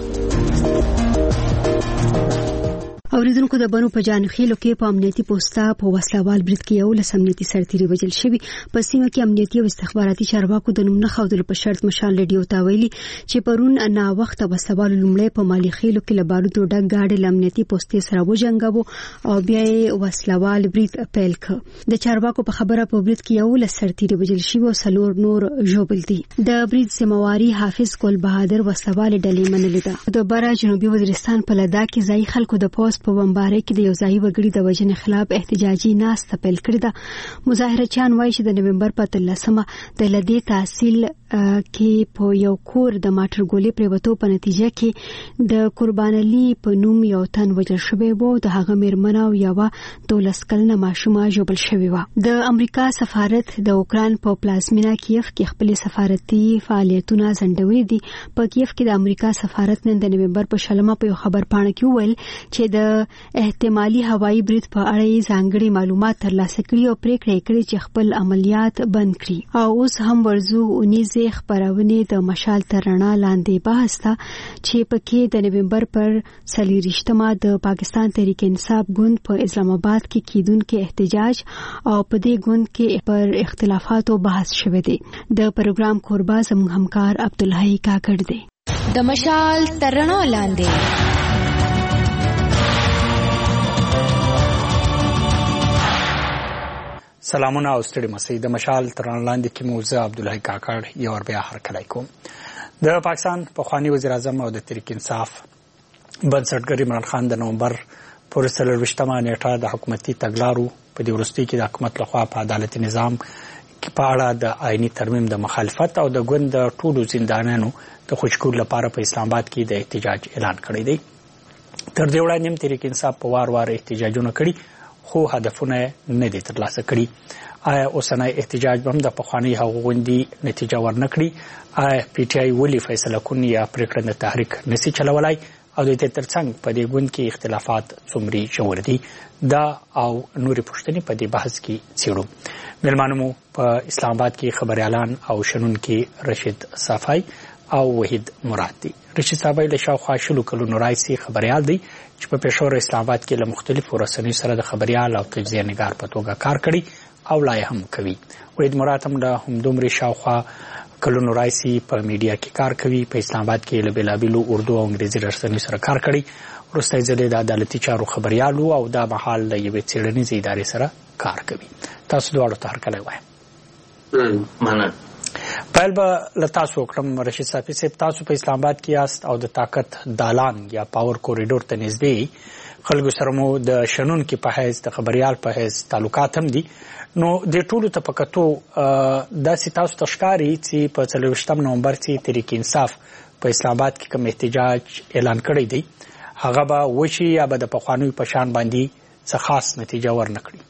اوریدونکو د بنو په جانخیلو کې په امنیتي پوسټا په وسلوال برید کې یو لس امنیتي سرتیري وژل شوي. په سیمه کې امنیتي او استخباراتي چارواکو د نوم نه ښودلو په شرط مشال ریډیو ته ویلي چې پرون ناوخته وسلوالو لومړی په مالي خیلو کې له بارودو ډک ګاډۍ له امنیتي پوستې سره وجنګاوه او بیا یې وسلوال برید پیل کړ. د چارواکو په خبره په برید کې یو لس سرتیري وژل شوي او څلور نور ژوبل دي. د برید ذمہواري حافظ ګل بهادر وسلوال ډلې منلې ده. د بره جنوبي وزیرستان په لدا کې ځای خلکو د پوس په بمبارۍ کې د یو ځای وګړي د وژنې خلاف احتجاجي ناسته پیل کړې ده. مظاهرچیان وایي چې د نومبر په اتلسمه د لدې تحصیل کې په یو کور د ماټر ګولې پریوتو په نتیجه کې د قربان علي په نوم یو تن وژل شوی و. د هغه میرمن او یو دولس کلنه ماشومه ژوبل شوې وه. د امریکا سفارت د اوکران په پلازمینه کیف کې خپل سفارتي فعالیتونه ځنډولي دي. په کیف کې د امریکا سفارت نن د نومبر په شلمه په یو خبر پاڼه کې وویل چې د احتمالي هوایي برید په اړه یې ځانګړي معلومات ترلاسه کړي او پریکړه یې کړې چې خپل عملیات بند کړي. او اوس هم ورځو اونیزې خبرونه د مشال تر رڼا لاندې بحث ته چې پکې د نومبر پر څلوېښتمه د پاکستان تحریک انصاف ګوند په اسلام آباد کې کیدونکو احتجاج او په دې ګوند کې پر اختلافاتو بحث شوه دی. د پروګرام کوربه زموږ همکار عبدالحی کاکړ دی. د مشال تر رڼا لاندې سلامونه او ستړي مسئ. د مشال تر رڼا لاندې کې مو زه عبدالحی کاکړ یو ور بیا هرکلی کوم. د پاکستان پخوانی وزیر اعظم او د تحریک انصاف بنسټګر عمران خان د نومبر پر څلوېښتمه نیټه د حکومتي تګلارو په دې وروستي کې د حکومت لخوا په عدالتي نظام کې په اړه د آئینی ترمیم د مخالفت او د ګوند د ټولو زندانیانو د خوشکول لپاره په اسلام آباد کې د احتجاج اعلان کړی دی. تر دې وړاندې هم تحریک انصاف په وار وار احتجاجونه کړي خو هدفونه نه دي ترلاسه کړي. آیا اوسنی احتجاج به هم د پخواني هغو غوندې نتیجه ورنکړي؟ آیا پی ټی آی ولې فیصله کن یا پریکړه د تحریک نسی چلولای او د دې ترڅنګ په دې ګوند کې اختلافات څومره ژور دي؟ دا او نورې پوښتنې په دې بحث کې څېړو. مېلمانه مو په اسلام آباد کې خبريالان او شنونکي رشید صافی او وحید مراد دي. رشید صافی له شاوخوا شلو کلونو راهیسې خبريال دی چې په پېښور اسلام آباد کې له مختلفو رسنیو سره د خبريال او تجزیه نگار په توګه کار کړی او لا هم کوي. وحید مراد هم د همدومره شاوخوا کلونو راهیسې په میډیا کې کار کوي. په اسلام آباد کې له بېلابېلو اردو او انګریزي رسنیو سره کار کړی. وروستی ځل د عدالتي چارو خبريال او دا مهال د یوې څېړنیزې ادارې سره کار کوي. تاسو دواړو ته هرکلی وایم. مننه. پیل به له تاسو وکړم رشید صافی صاحب. تاسو په اسلام آباد کې یاست او د طاقت دالان یا پاور کوریډور ته نږدې خلکو سره مو د شنونکي په حیث د خبريال په حیث تعلقات هم دي. نو د ټولو ته په کتو داسې تاسو ته ښکاري چې په څلوېښتم نومبر چې تحریک انصاف په اسلام آباد کې کوم احتجاج اعلان کړی دی هغه به وشي یا به د پخوانیو په شان باندې څه خاص نتیجه ورنکړي؟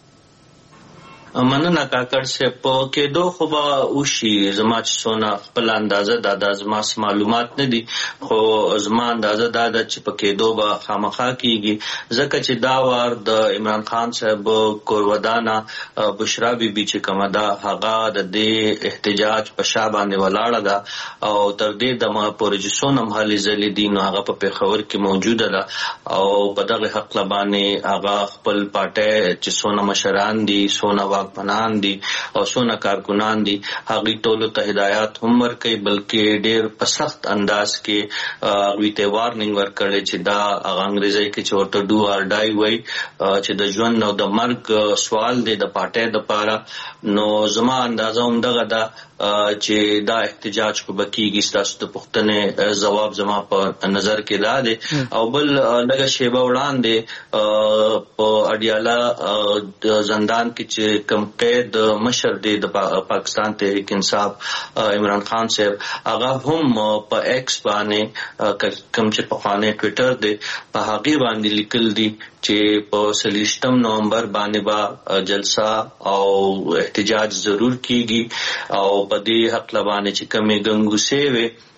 مننه کاکړ صاحب. په کېدو خو به وشي. زما چې څونه خپل اندازه دا د زما معلومات نه دي خو زما اندازه دا ده چې په کېدو به خامخا کېږي ځکه چې دا وار د عمران خان صاحب کورودانه بشرا بی بی چې کومه ده هغه د دې احتجاج په شا باندې ولاړه ده او تر دې دمه پورې چې څونه مهالې ځلې دي نو هغه په پېښور کې موجوده ده او په دغه حق باندې هغه خپل پارټۍ چې څونه مشران دي څونه پنان دي او څونه کارکنان دي هغه ټول ته هدایات هم ورکړي بلکې ډېر په سخت انداز کې هغه ته وارنینګ ورکړي چې دا انګریزي کې چې ورته ډو اور ډای وای چې د ژوند او د مرګ سوال دی د پټه د پاره. نو زما اندازه هم دغه دا چې دا احتجاج کو بکیږي تاسو د پښتنې جواب زما په نظر کې لا دي او بل لږه شیبه وړاندې په اډیالا زندان کې چې کم قید مشر دی د پاکستان تحریک انصاف عمران خان صاحب هغه هم په ایکس باندې کم چې په خانه ټویټر دی په هغه باندې لیکل دي چې په څلوېښتم نومبر باندې با جلسه او احتجاج ضرور کیږي او په دې حق باندې چې کمې ګنګوسې وي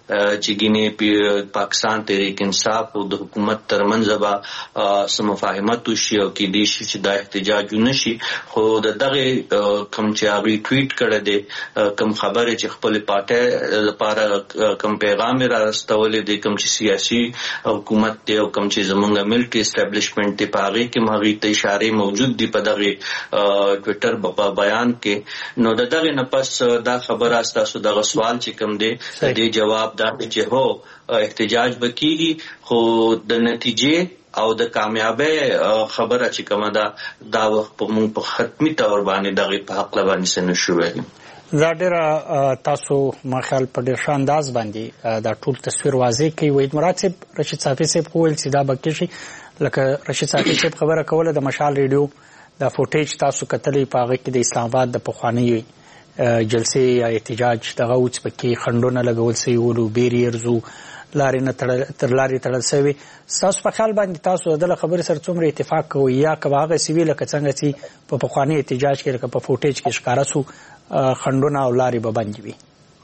چې ګینه پاکستان تحریک انصاف او د حکومت ترمنځ به سم مفاهمت وشي او کې دې شي چې دا احتجاج ونشي. خو د دغه کم چې هغه ټویټ کړی دی کم خبره چې خپل پارټي لپاره کم پیغام را رسولې دی کم چې سیاسي حکومت دی او کم چې زمونږ ملټي اسټابلیشمنت دی په هغه کې ماغي ته اشاره موجود دی په دغه ټویټر په بیان کې. نو د دغه نه پس دا خبره تاسو دغه سوال چې کم دی د جواب دا چې هو احتجاج وکړي خو د نتیجې او د کامیابی خبره چې کومه ده دا وخت په موږ په ختمي تور باندې دغه په حق باندې سن شوې. دا ډېر تاسو ما خیال په ډېر ښه انداز باندې دا ټول تصویر واضح کوي. وحید مراد صاحب رشید صافي صاحب وویل چې دا به کېږي لکه رشید صافي صاحب خبره کوله د مشال ریډیو دا فوټیج تاسو کتلې په هغه کې د اسلام آباد د پخواني جلسې یا احتجاج دغه اوس پکې خنډونه لګول سوي ولو بیریرزو لارې نه تر لارې تړل سوي. ستاسو په خیال باندې تاسو د خبرې سره څومره اتفاق کوئ یا که هغه سوي لکه څنګه چې په پخواني احتجاج کې لکه په فوټیج کې ښکاره سو خنډونه او لارې به بندې وي؟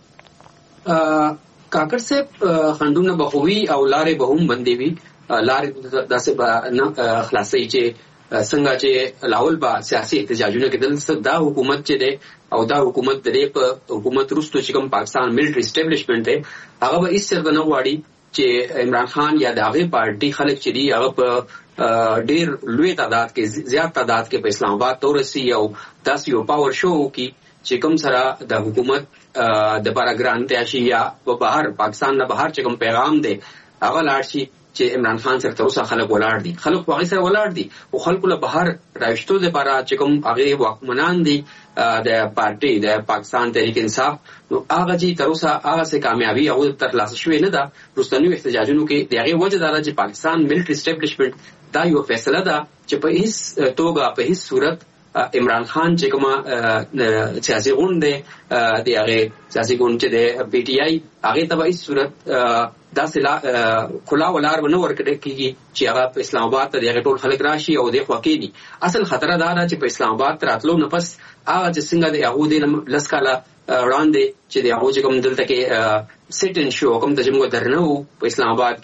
کاکړ صاحب خنډونه به وي او لارې به هم بندې وي. لارې داسې به نه خلاصوي چې څنګه چې لاول به سیاسي احتجاجونه کېدل دا حکومت چې دی او دا حکومت د دې په حکومت وروسته چې کوم پاکستان ملټري اسټابلیشمنت دی هغه به هیڅ څه نه غواړي چې عمران خان یا د هغې پارټي خلک چې دي هغه په ډېر لوی تعداد کې زیات تعداد کې په اسلام آباد ته ورسي او داسې یو پاور شو وکړي چې کوم سره د حکومت دپاره ګرانتیا شي یا په بهر پاکستان نه بهر چې کوم پیغام دی هغه لاړ شي چې عمران خان سره تر اوسه خلک ولاړ دي. خلک په هغې سره ولاړ دي او خلکو له بهر راویشتو دپاره چې کوم هغې واکمنان دي د پارټي د پاکستان تحریک انصاف نو هغه چې تر اوسه هغسې کامیابي هغوی ته ترلاسه شوې نه ده. وروستنیو احتجاجونو کې د هغې وجه دا ده چې پاکستان ملټري اسټابلیشمنت دا یو فیصله ده چې په هیڅ توګه په هیڅ صورت عمران خان چې کومه سیاسي غونډ دی د هغې سیاسي غونډ چې د پی ټي آی هغې ته به هیڅ صورت داسې کلا ولار به نه ورکړل کېږي چې هغه په اسلام آباد ته د هغې ټول خلک راشي او دې خوا کښېني. اصل خطره دا ده چې په اسلام آباد ته راتلو نه پس هغه چې څنګه د هغو دې لس کاله وړاندې چې د هغو چې کوم دلته کې سیټ ان شو کوم ته چې موږ درنه وو په اسلام آباد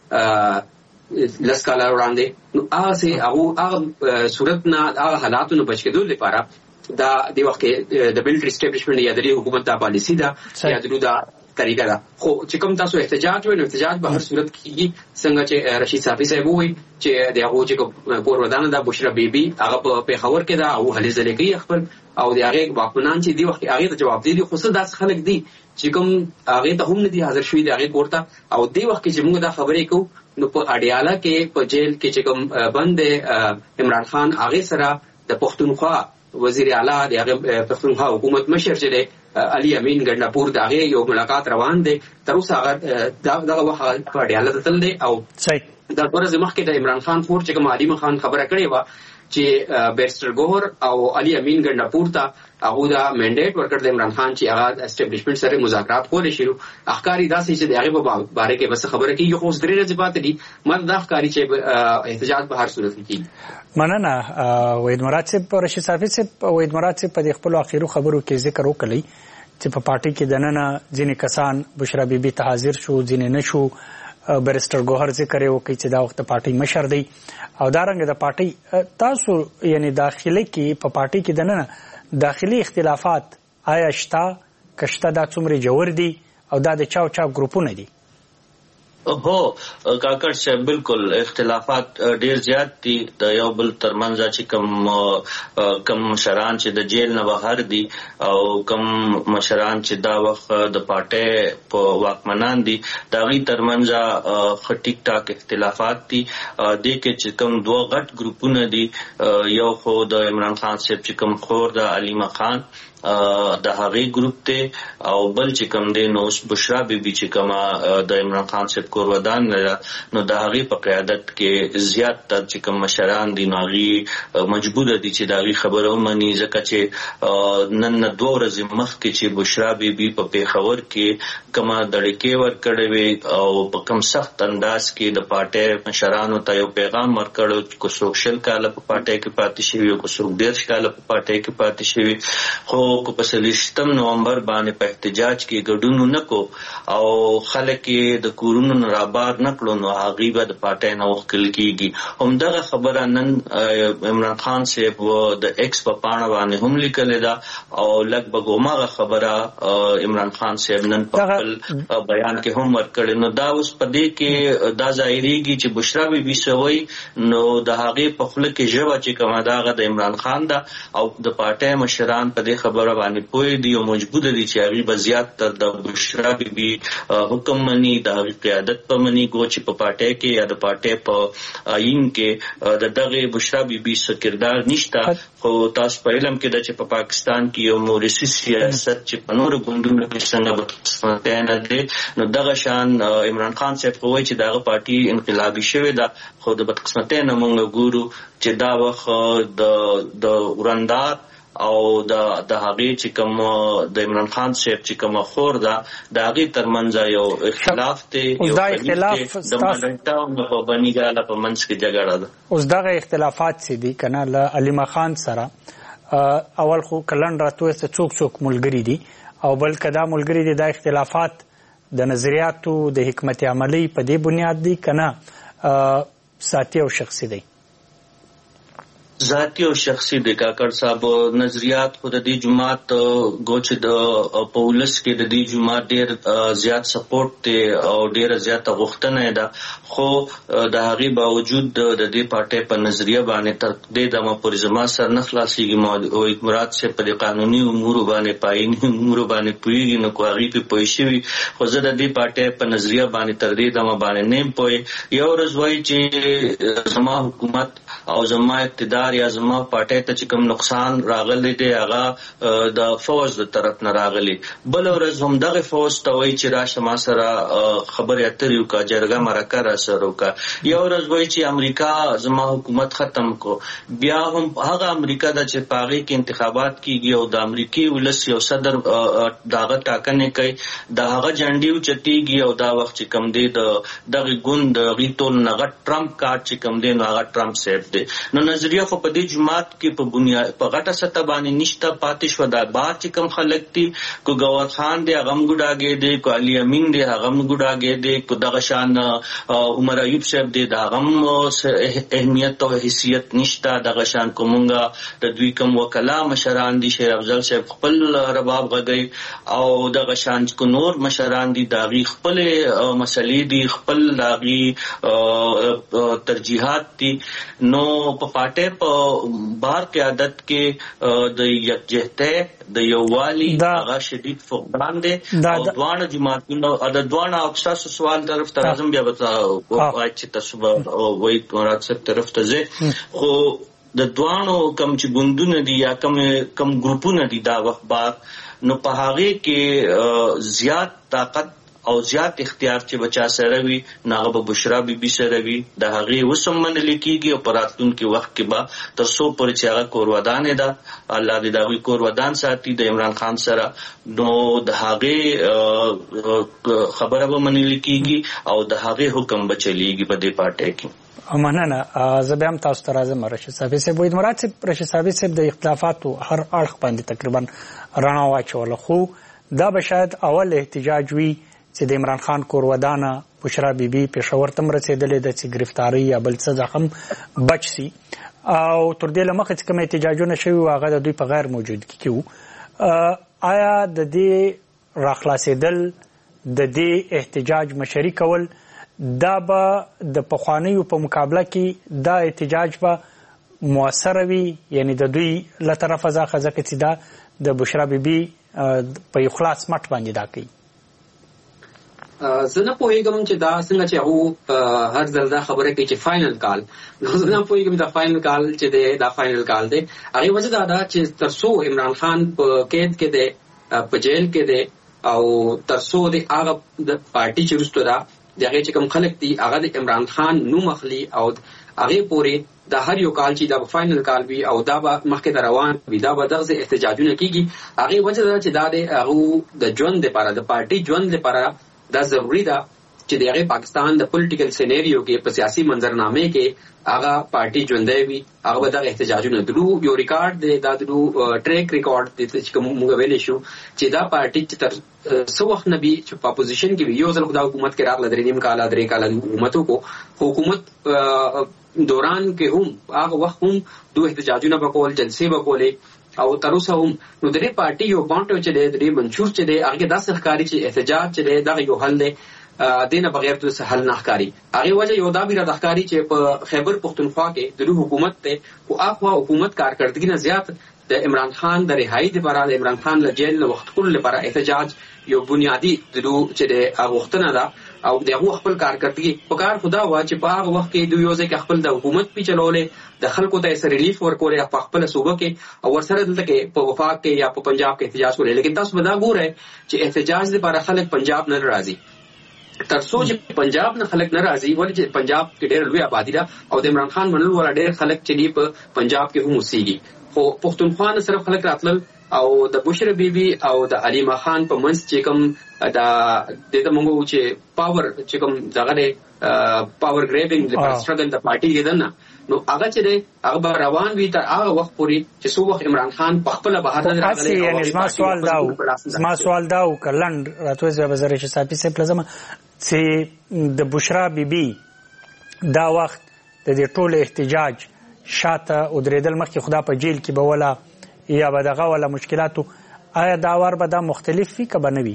کې لس کاله وړاندې نو هغسې هغو هغه صورت نه هغه حالاتو نه بچ کېدو لپاره دا دې وخت کې د ملټري اسټابلیشمنټ یا د دې حکومت دا پالیسي ده یا د دا طریقه ده. خو چې کوم تاسو احتجاج وایي نو احتجاج به هر صورت کېږي څنګه چې رشید صافي صاحب ووایي چې د هغو چې کور ودانه ده بشرا بیبي هغه په پېښور کې ده او هلې ځلې کوي خپل او د هغې واکمنان چې دي وخت هغې ته جواب دی دي خو څه داسې خلک دي چې کوم هغې ته هم نه دي حاضر شوي د هغې کور ته او دې وخت کې چې موږ دا خبرې کوو نو په اډیاله کې په جیل کې چې کوم بند دی عمران خان هغې سره د پښتونخوا وزیر اعلی د هغې پښتونخوا حکومت مشر چې دی علي امین ګنډاپور د هغې یو ملاقات روان دی تر اوسه هغه دغه وخت په اډیاله ته تللی او دا دوه ورځې مخکې د عمران خان خور چې کوم علي خان خبره کړې وه چې بیرسټر ګوهر او علي امین ګنډاپور ته هغو دا منډیټ ورکړ د عمران خان چې هغه اسټابلیشمنټ سره مذاکرات کولی شي. ښکاري داسې چې د هغې په باره کې بس خبره کېږي خو اوس درې ورځې پاتې دي ما دا ښکاري چې احتجاج به هر صورت کې کېږي. مننه وحید مراد صاحب. رشید صافي صاحب وحید مراد صاحب په دې خپلو اخرو خبرو کې ذکر وکړی چې په پارټي کې دننه ځینې کسان بشرا بیبي ته حاضر شو ځینې نه شو. بیرسټر ګوهر ذکر یې وکړي چې دا وخت پارټي مشر دی او دارنګه د پارټي تاسو یعنی داخلي کې په پارټي کې دننه داخلي اختلافات آیا شته کشته دا څومره جوړ دي او دا د چاو چاو ګروپونه دي؟ هو کاکړ صاحب بالکل اختلافات ډیر زیات دي د یو بل ترمنځ چې کم کم مشران چې د جیل نه بهر دي او کم مشران چې دا وخت د پارټي په واکمنان دي د هغوی ترمنځ ښه ټیک ټاک اختلافات دي. دې کې چې کم دوه غټ ګروپونه دي یو خو د عمران خان صاحب چې کم خور د علیمه خان د هغې ګروپ دی او بل چې کوم دی نو بشرا بیبي چې کومه د عمران خان صاحب کور ودان لري نو د هغې په قیادت کې زیات تر چې کوم مشران دي نو هغې مجبوره دي چې د هغې خبره ومني ځکه چې نن نه دوه ورځې مخکې چې بشرا بیبي په پېښور کې کومه دړیکې ورکړې وې او په کوم سخت انداز کې د پارټۍ مشرانو ته یو پیغام ورکړی چې که څوک شل کاله په پارټۍ کې پاتې شوي او که څوک دېرش کاله په پارټۍ کې پاتې شوي خو خو په سلویشتم نومبر باندې په احتجاج کې ګډون نکو او خلک د کورونو نه رابار نکړو نو هغه به د پارټۍ نه وکړل کیږي. همدغه خبره نن عمران خان صاحب د ایکس په پاڼه باندې هم لیکل دا او لګبګ همغه خبره عمران خان صاحب نن په خپل بیان کې هم ورکړل. نو دا اوس په دې کې دا ظاهريږي چې بشرا بي بي سوي نو د هغه په خپل کې ژبه چې کومه داغه د عمران خان دا او د پارټۍ مشران په دې خبره باندې پوي دي او مجبور دي چې هغه به زیات تر د بشرا بي بي حکم مني د قیادت په مني ګوچ په پارټۍ کې یا د پارټۍ په آئین کې د دغه بشرا بي بي سکردار نشتا. خو تاسو په علم کې د چې په پاکستان کې یو مورثي سیاست چې په نورو ګوندونو کې څنګه به نه دي نو دغه شان عمران خان صاحب کوي چې دغه پارټي انقلابي شوی دا خو د بدقسمتۍ نه مونږ ګورو چې دا وخت د د ورندار او د د هغه چې کوم د عمران خان صاحب چې کوم خور دا د هغه ترمنځ یو اختلاف ته یو اختلاف د مالټاو په بنیګاله په منځ کې جګړه ده. اوس دغه اختلافات سي دي کنه له علیما خان سره اول خو کلن راتوي څه څوک څوک ملګری دي او بل کدا ملګری دي د اختلافات د نظریاتو د حکمت عملی په دې بنیاد دي کنه ساتي او شخصي دي ذاتی او شخصي د کاکړ صاحب نظریات خو د دې جماعت ګوچ د پولس کې د دې جماعت ډېر زیات سپورټ ته او ډېر زیات غوښتنه ده خو د هغې باوجود د دې پارټۍ په نظریه باندې تر دې دمه پورې زما سر نه خلاصېږي. مراد صاحب په دې قانوني امورو باندې په آئیني امورو باندې پوهېږي نو که هغې پرې پوه شوي خو زه د دې پارټۍ په نظریه باندې تر دې دمه باندې نه یم پوهې. یو ورځ وایي چې زما حکومت او زما اقتدار یا زما پارټۍ ته چې کوم نقصان راغلی دی هغه د فوج د طرف نه راغلی. بل ورځ هم دغه فوج ته وایي چې راشه ما سره خبرې اترې وکړه جرګه مرکه را سره وکړه. یو ورځ وایي چې امریکا زما حکومت ختم کو. بیا هم هغه امریکا ده چې په هغې کې انتخابات کیږي او د امریکې ولس یو صدر د هغه ټاکنې کوي د هغه جنډې اوچتېږي او دا وخت چې کوم دی د دغه ګوند د هغې ټول نه غټ ټرمپ کارډ چې کوم دی نو هغه ټرمپ صاحب دی. نو نظریه خو په دې جماعت کې په بنیاد په غټه سطح باندې نشته پاتې شو. دا بار چې کوم خلک دي کو ګوهر خان دی هغه هم ګوډاګی دی کو علي امین دی هغه هم ګوډاګی دی کو دغه شان عمر ایوب صاحب دی دا هم اهمیت او حیثیت نشته. دغه شان کومونګه د دوی کوم وکلا مشران دي شیر افضل صاحب خپل رباب غږی او دغه شان کو نور مشران دي داغي خپل مسلې دي خپل داغي ترجیحات دي. نو په پارټۍ په بار قیادت کې د یکجهتۍ د یووالي هغه شدید فقدان دی او دوانه جماعتونو د دوانه اکثر سوال طرف ته راځم بیا به وایي چې تاسو به وایي مراد صاحب طرف ته ځئ خو د دوانو کم چې ګوندونه دي یا کم کم ګروپونه دي دا وخت بعد نو په هغې کې زیات طاقت او زیات اختیار چې بچا سره وي ناغه به بشرا بي بي سره وي د هغې اوس هم منل کېږي او په راتلونکي وخت کې به تر څو پورې چې هغه کور ودانې ده الله دې د هغوی کور ودان ساتي د عمران خان سره نو د هغې خبره به منل کېږي او د هغې حکم به چلیږي په دې پارټۍ کې. مننه. زه بیا هم تاسو ته راځم رشید صاحب صاحب وید مراد صاحب رشید صاحب صاحب د اختلافاتو هر اړخ باندې تقریبا رڼا واچوله خو دا به شاید اول احتجاج وي چې د عمران خان کور ودانه بشرا بي بي پېښور ته هم رسېدلې ده چې ګرفتارۍ یا بل څه زخم بچ سي او تر دې له مخکې چې کوم احتجاجونه شوي وو هغه د دوی په غیر موجودګي کې وو. آیا د دې راخلاصېدل د دې احتجاج مشري کول دا به د پخوانیو په مقابله کې دا احتجاج به مؤثره وي یعنی د دوی له طرفه ځکه چې دا د بشرا بي بي په یو خلاص مټ باندې دا کوي؟ زه نه پوهېږم چې دا څنګه چې هغه هر ځل دا خبره کوي چې فاینل کال نو زه نه پوهېږم دا فاینل کال چې دی دا فاینل کال دی هغې وجه دا ده چې تر څو عمران خان په قید کې دی په جیل کې دی او تر څو د هغه د پارټي چې وروسته ده د هغې چې کوم خلک دي هغه د عمران خان نوم اخلي او هغې پورې دا هر یو کال چې دا به فاینل کال وي او دا به مخکې ته روان وي دا به دغسې احتجاجونه کېږي هغې وجه ده چې دا د هغو د ژوند دپاره د پارټي ژوند دپاره دا ضروري ده چې د هغه پاکستان د پولیټیکل سینریو کې په سیاسي منظرنامه کې هغه پارټي ژوندۍ وي، هغه به دغه احتجاجونه درو یو ریکارډ دی، دا درو ټریک ریکارډ دی چې کوم موږ ویلی شو چې دا پارټي چې تر څو وخت نه وي چې په اپوزیشن کې وي، یو ځل خو دا حکومت کې راغله درې نیم کاله درې کاله حکومتو کو حکومت دوران کې هم هغه وخت هم دوه احتجاجونه به کول، جلسې به کولې او تر اوسه هم نو درې پارټي یو بانټ چې دی درې منشور چې دی هغه داسې ښکاري چې احتجاج چې دی دغه یو حل دی دینه بغیر د حل نه ښکاري. هغه وجه یو دا بیره د ښکاري چې په خیبر پختونخوا کې د حکومت ته او اخوا حکومت کارکردګي نه زیات د عمران خان د رهایی لپاره د عمران خان له جیل له وخت کول لپاره احتجاج یو بنیادی درو چې د غوښتنه ده او دغه خپل کارکردګي په کار خدا وا چې په هغه وخت کې دوی یو ځکه خپل د حکومت پی چلولې د خلکو ته سره ریلیف ورکولې په خپل صوبه کې او ورسره دلته کې په وفاق کې یا په پنجاب کې احتجاج کولې، لیکن تاسو به دا ګورئ چې احتجاج لپاره خلک پنجاب نه راځي تر څو چې پنجاب نه خلک نه راځي، ولې چې پنجاب کې ډېر لوی آبادی ده او د عمران خان منل ولا ډېر خلک چې په پنجاب کې هم اوسېږي، خو پښتونخوا نه صرف خلک راتلل او د بشر بیبي او د علیما خان په منځ چې کوم دا د موږ چې پاور چې کوم دغه پاور ګریبینګ لپاره سټرګل د پارټي لیدنه نو هغه چې دی هغه روان وي تر هغه وخت پورې چې څو وخت عمران خان په خپل بهر نه راغلی. یعنی زما سوال دا زما سوال دا او کلند راتوي زو وزیر شصافي سه پلزم چې د بشرا بیبي دا وخت د دې ټول احتجاج شاته او درېدل مخکې خدا په جیل کې به ولا یا به دغه ولا مشکلاتو، آیا دا وار به دا مختلف وي که به نه وي؟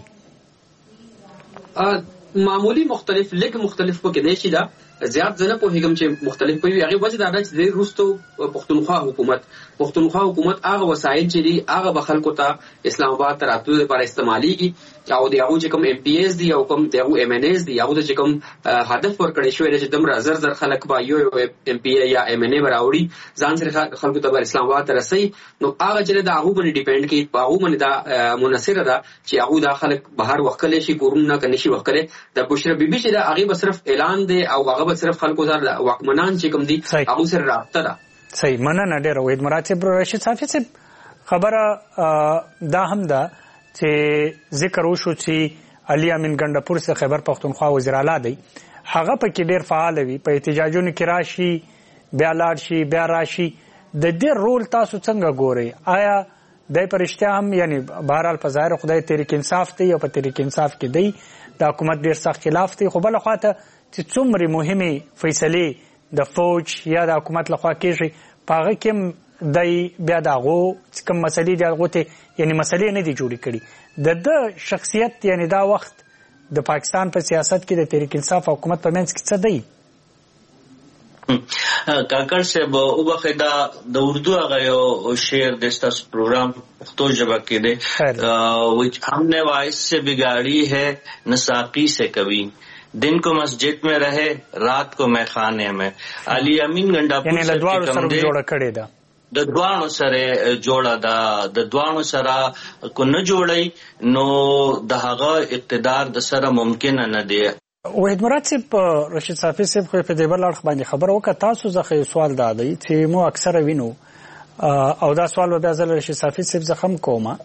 معمولی مختلف لیک مختلف په کې دی چې دا زیات زنه پوهیږم چې مختلف په وی هغه وجه دا چې د روستو پښتونخوا حکومت پښتونخوا حکومت هغه وسایل چې دی هغه به خلکو ته اسلام آباد ته راتلو لپاره استعماليږي او د هغه چې کوم ایم پی ایس دی او کوم د هغه ایم ان ایس دی هغه چې کوم هدف ورکړی شوی چې دمر زر زر خلک به یو ایم پی ای یا ایم ان ای براوړي ځان سره خلکو ته اسلام آباد ته رسي، نو هغه چې د هغه باندې ډیپند کوي په هغه باندې دا منحصر ده چې هغه د خلک بهر وکړي شي کورونه نه کني شي وکړي. د بشرا بیبي چې دا هغه به صرف اعلان دی او هغه به صرف خلکو سره واکمنان چې کوم دي هغه سره رابطه ده. صحیح مننه ډېر وید مراتب رشید صافي صاحب خبره دا هم ده چې ذکر وشو چې علي امین ګندپور څخه خیبر پختونخوا وزیر اعلی دی، هغه په کې ډېر فعال وي، په احتجاجونو کې راشي بیا لاړ شي بیا راشي، د دې رول تاسو څنګه ګورئ؟ آیا د پرشتیا هم یعنی بهرحال په ظاهر خدای تحریک انصاف دی او په تحریک انصاف کې دی د حکومت ډېر سخت خلاف دی، خو بل خواته چې څومره مهمه فیصله د فوج یا د حکومت لخوا کېږي په هغه کې دای بیا دغه کوم مسلې دی هغه ته یعنی مسلې نه دي جوړې کړي، د د شخصیت یعنی دا وخت د پاکستان په سیاست کې د تحریک انصاف حکومت په منځ کې څه دی؟ کاکړ صاحب او بخدا د اردو هغه یو شعر د ستاسو پروګرام پښتو ژبه کې دی وچ हमने वाइस से बिगाड़ी है न साकी से कभी दिन को مسجد में रहे رات को میں خانے میں. علي امین ګندپور یعنی د دوانو سره جوړه کړې ده د دوانو سره جوړه ده د دوانو سره کو نه جوړي نو د هغه اقتدار د سره ممکن نه دی. وحید مراد صاحب رشید صافي صاحب خو په دې بل اړخ باندې خبر وکړه، تاسو ځکه سوال دا دی چې مو اکثره وینو او دا سوال به ځل رشید صافي صاحب زخم کومه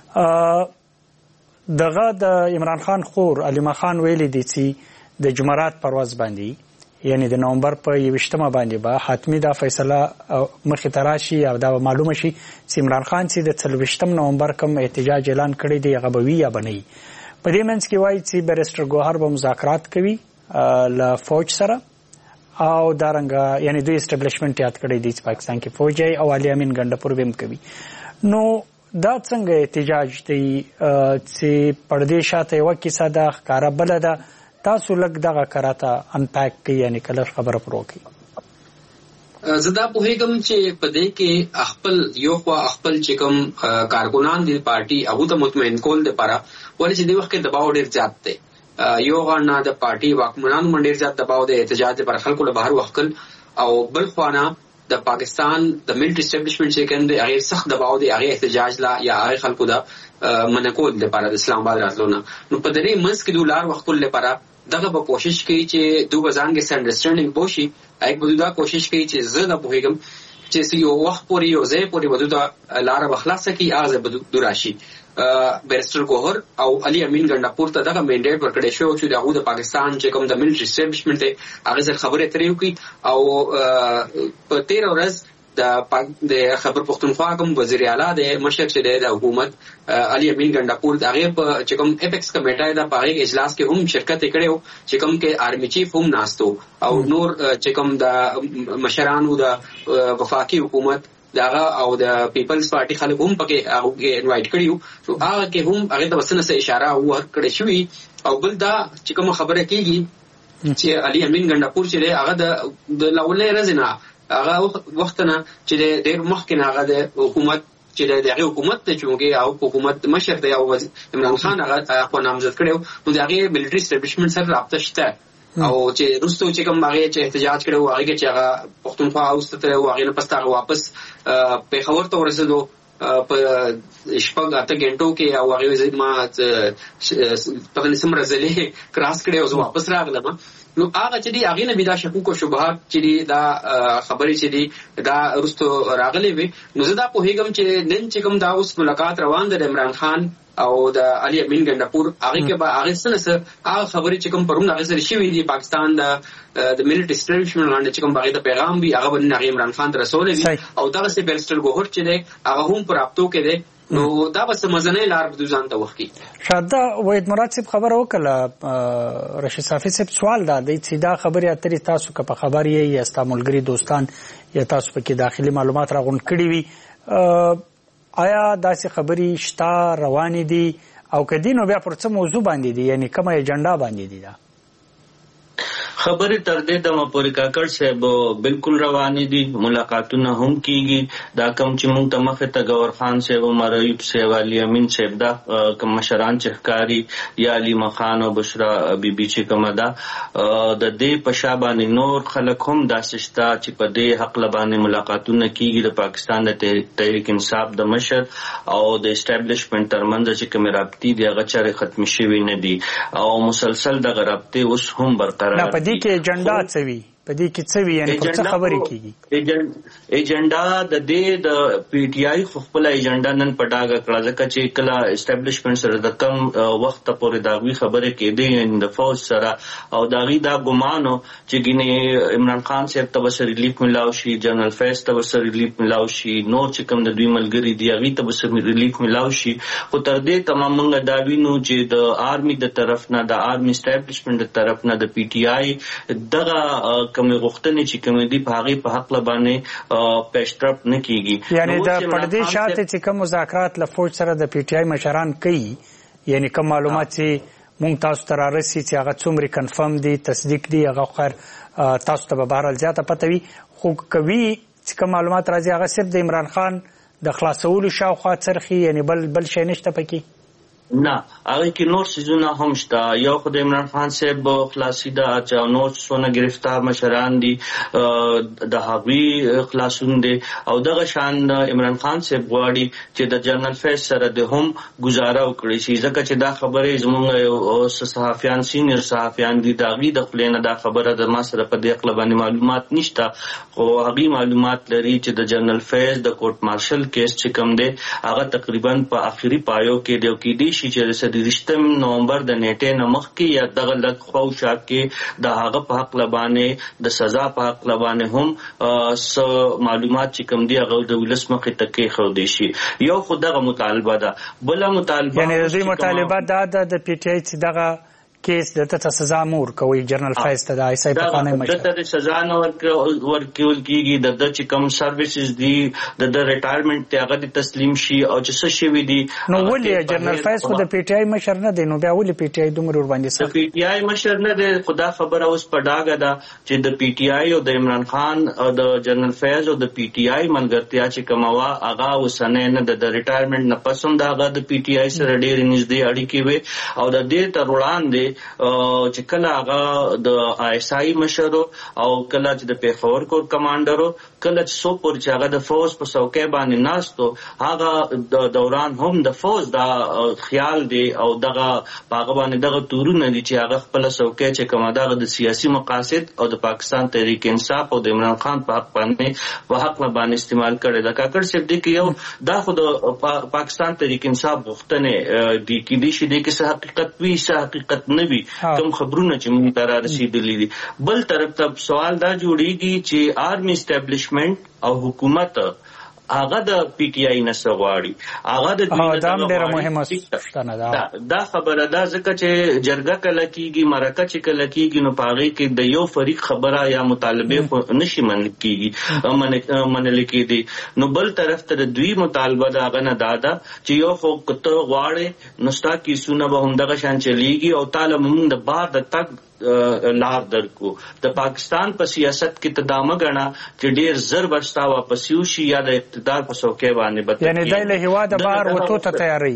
دغه د عمران خان خور علیما خان ویلي دي چې د جمعرات پرواز باندې یعنی د نومبر په یوشتمه باندې به حتمی دا فیصله مخې ته راشي او دا معلومه شي چې عمران خان چې د څلوېښتم نومبر کوم احتجاج اعلان کړی دی هغه به وي یا به نه وي. په دې منځ کې وایي چې بیرسټر ګوهر به مذاکرات کوي له فوج سره او دارنګه یعنی دوی اسټابلیشمنت یاد کړی دی چې پاکستان کې فوج او علي امین ګندپور به هم کوي. نو دا څنګه احتجاج دی چې پردې شاته یو کیسه ده ښکاره بله ده، تاسو لږ دغه کراته انپیک کوي یعنی کله خبره پرو کوي؟ زه دا پوهیږم چې په دې کې خپل یو خوا خپل چې کوم کارکونان دي پارټي هغه ته مطمئن کول لپاره ولې چې د وخت کې دباو ډیر زیات دی، یو غاڼه د پارټي واکمنانو باندې ډیر زیات دباو دی، احتجاج پر خلکو له بهر وکړل او بل خوانه د پاکستان د ملټری اسټابلیشمنت چې کوم دی هغه سخت دباو دی، هغه احتجاج لا یا هغه خلکو دا منکول لپاره د اسلام آباد راتلونه نو په دې منځ کې دولار وکړل لپاره دغه به کوشش کوي چې دوه ځان کې سندرستانډینګ بوشي، هغه به دا کوشش کوي چې زه دا پوهیږم چې یو وخت پورې یو ځای پورې وځو لار بخلاصه کی اغه بدو راشي. بیرسټر ګوهر او علي امین ګنداپور ته دغه منډیټ ورکړی شو چې دغه د پاکستان چې کوم د ملټری اسټابلیشمنت دی هغه سره خبرې اترې وکړي او په تیر ورځ د د خبر پښتونخوا کوم وزیر اعلی د مشر چې د حکومت علي امین ګنداپور دغه په چې کوم اپیکس کمیټه د پاره اجلاس کې هم شرکت کړو چې کوم کې آرمی چیف هم ناستو او نور چې کوم د مشرانو د وفاقي حکومت داغه او د پیپلز پارټي خلک هم پکې هغه انوایټ کړیو نو هغه کې هم هغه د وسنه سره اشاره ورکړې شوې او بل دا چې کوم خبره کیږي چې علي امین ګنداپور چې هغه د لولې رزنه هغه وخت نه چې ډېر مخکې هغه د حکومت چې دغه حکومت ته چونګي او حکومت مشر دی او عمران خان هغه خپل نامزد کړو نو دغه ملټری اسټابلیشمنت سره رابطه شته او چې روستو چې کوم هغه چې احتجاج کړو هغه چې هغه پښتونخوا اوسته او هغه نه پسته واپس په خبر ته ورسېدو په شپږ اته غنټو کې او هغه ما په دې سمره ځلې کراس کړو او واپس راغلم نو هغه چې دی هغه نه بيدا شکوک او شبهات چې دا خبرې چې دی دا روستو راغلي وي نو زه دا په هیګم چې نن چې کوم دا اوس ملاقات روان دی عمران خان او د علي امین ګنداپور هغه کې به هغه سره سره هغه خبرې چې کوم پرون هغه سره شوې دي پاکستان د د ملټری اسټابلیشمنت باندې چې کوم هغه د پیغام وی هغه باندې عمران خان ته رسولې او دا سه بیرسټر ګوهر چې دی هغه هم پر اپتو کې دی نو دا بس مزنه لار بدو ځان ته وخت کی شاده وحید مراد صاحب خبر وکړه رشید صافی صاحب سوال دا دی چې دا خبره اترې تاسو که په خبر یې یا استعمالګری دوستان یا تاسو په کې داخلي معلومات راغون کړی وي آیا داسې خبري شتا روانې دي او کدی نو بیا پر څه موضوع باندې دي یعنی کومه ایجنډا باندې دي دا خبرې تر دې دمه پورې کاکړ صاحب بالکل روانې دي ملاقاتونه هم کیږي دا کوم چې موږ ته مخه ته گور خان صاحب عمر ایوب صاحب علي امین صاحب دا کوم مشران چهکاری یا علي مخان او بشرا بي بي چې کومه دا د دې پښابانه نور خلک هم داسشتا چې په دې حق لبانه ملاقاتونه کیږي د پاکستان د تحریک انصاف د مشر او د اسټابلیشمنت ترمنځ چې کوم رابطې دی هغه چاره ختم شوي نه دي او مسلسل د رابطې اوس هم برقرار دي دې کې ایجنډا څه وی په دې کې څه وی یعنی په څه خبرې کیږي ایجنډا د دې د پی ټی آی خپل ایجنډا نن پټاګه کړه ځکه چې کله اسټابلیشمنت سره د کم وخت پورې داوی خبرې کېدې ان د فوج سره او داغي دا ګمانو چې ګینه عمران خان صاحب ته وسر ریلیف ملاو شي جنرال فیس ته وسر ریلیف ملاو شي نور چې کوم د دوی ملګری دی هغه ته وسر ریلیف ملاو شي خو تر دې تمام موږ داوی نو چې د آرمي د طرف نه د آرمي اسټابلیشمنت د طرف نه د پی ټی آی دغه کوم غوښتنې چې کوم دي په هغه په حق لبانه پېشترپ نه کیږي یعنی د پردې شاته چې کوم مذاکرات له فوج سره د پی ټی آی مشران کوي یعنی کوم معلومات چې مونږ تاسو ته رارسي چې هغه څومره کنفرم دي تصدیق دي هغه خیر تاسو ته به بهر زیاته پته وي خو کوي چې کوم معلومات راځي هغه صرف د عمران خان د خلاصولو شاوخوا څرخي یعنی بل بل شي نشته پکې نه هغه کې نور سيزونه هم شته یو خو د عمران خان صاحب خلاصي دا چې نور څونه گرفتار مشران دي د هغوی خلاصون دي او دغه شان عمران خان صاحب غواړي چې د جنرال فیس سره د هم گزاره وکړي شي ځکه چې دا خبره زموږ صحافیان سینیر صحافیان دي داغي د خپلنه دا خبره د ما سره په دې خپل باندې معلومات نشته خو هغوی معلومات لري چې د جنرال فیس د کورټ مارشل کیس چې کوم دی هغه تقریبا په اخیری پایو کې دی کې دي چې د سدرشتم نومبر د نیټه نمخ کې یا دغه لږ خوشا کې د هغه په حق لبانه د سزا په حق لبانه هم س معلومات چې کوم دی هغه د ولس مخې ته کې خو دي شي یو خدغه مطالبه ده بل مطالبه یعنی د دې مطالبه دا د پی ټی آی چې دغه کیس د ته سزا مور کوي جنرال فیس ته د آی سای په قانون مشر د سزا نه ورکول کیږي د د چې کوم سرویسز دي د د ریټایرمنټ ته هغه تسلیم شي او چې څه شي دي نو ولې جنرال فیس خو د پی ټی آی مشر نه دی نو بیا ولې پی ټی آی دومره ور باندې د پی ټی آی مشر نه دی خدا خبره اوس په ډاګه ده چې د پی ټی آی او د عمران خان او د جنرال فیس او د پی ټی آی ملګرتیا چې کومه هغه وسنه نه د ریټایرمنټ نه پسند هغه د پی ټی آی سره ډېر نږدې اړیکې وي او د دې تر وړاندې چې کله هغه د آی اس آی مشر او کله چې د پیښور کور کمانډر کله چې سو پر چې هغه د فوج په څوکۍ باندې ناستو هغه د دوران هم د فوج دا خیال دی او دغه هغه باندې دغه تورونه دي چې هغه خپل څوکۍ چې کومه دغه د سیاسي مقاصد او د پاکستان تحریک انصاف او د عمران خان په حق باندې په حق باندې استعمال کړي دا کاکړ صاحب دی کې یو دا خو د پاکستان تحریک انصاف غوښتنې دي کې دي چې د کې حقیقت وي څه حقیقت نه وي کوم خبرونه چې موږ ته را رسیدلي دي. بل طرف ته سوال دا جوړیږي چې آرمي اسټابلیشمنت او حکومت هغه د پی ټی آی نه سغواړي هغه د دا خبره دا ځکه چې جرګه کله کیږي مرکه چې کله کیږي نو پاغي کې د یو فریق خبره یا مطالبه نشي منل کیږي منل کیږي نو بل طرف ته د دوی مطالبه دا غنه دادا چې یو خو کته غواړي نو ستا کی سونه به هم دغه شان چلیږي او تعالی موږ د بار د تک لار درکو د پاکستان په سیاست کې تدامه غنا چې ډیر زر بچتا واپس یو شي یا د اقتدار په څوکۍ باندې بت یعنی د له هوا د بار وته ته تیاری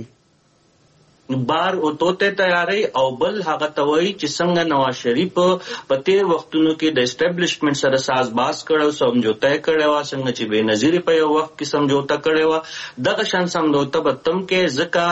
بار او توته تیاری او بل هغه توي چې څنګه نواز شریف په تیر وختونو کې د اسټابلیشمنت سره ساز باز کړو سمجھوته کړو څنګه چې به نظیر په یو وخت کې سمجھوته کړو دغه شان سمجھوته بتم کې ځکه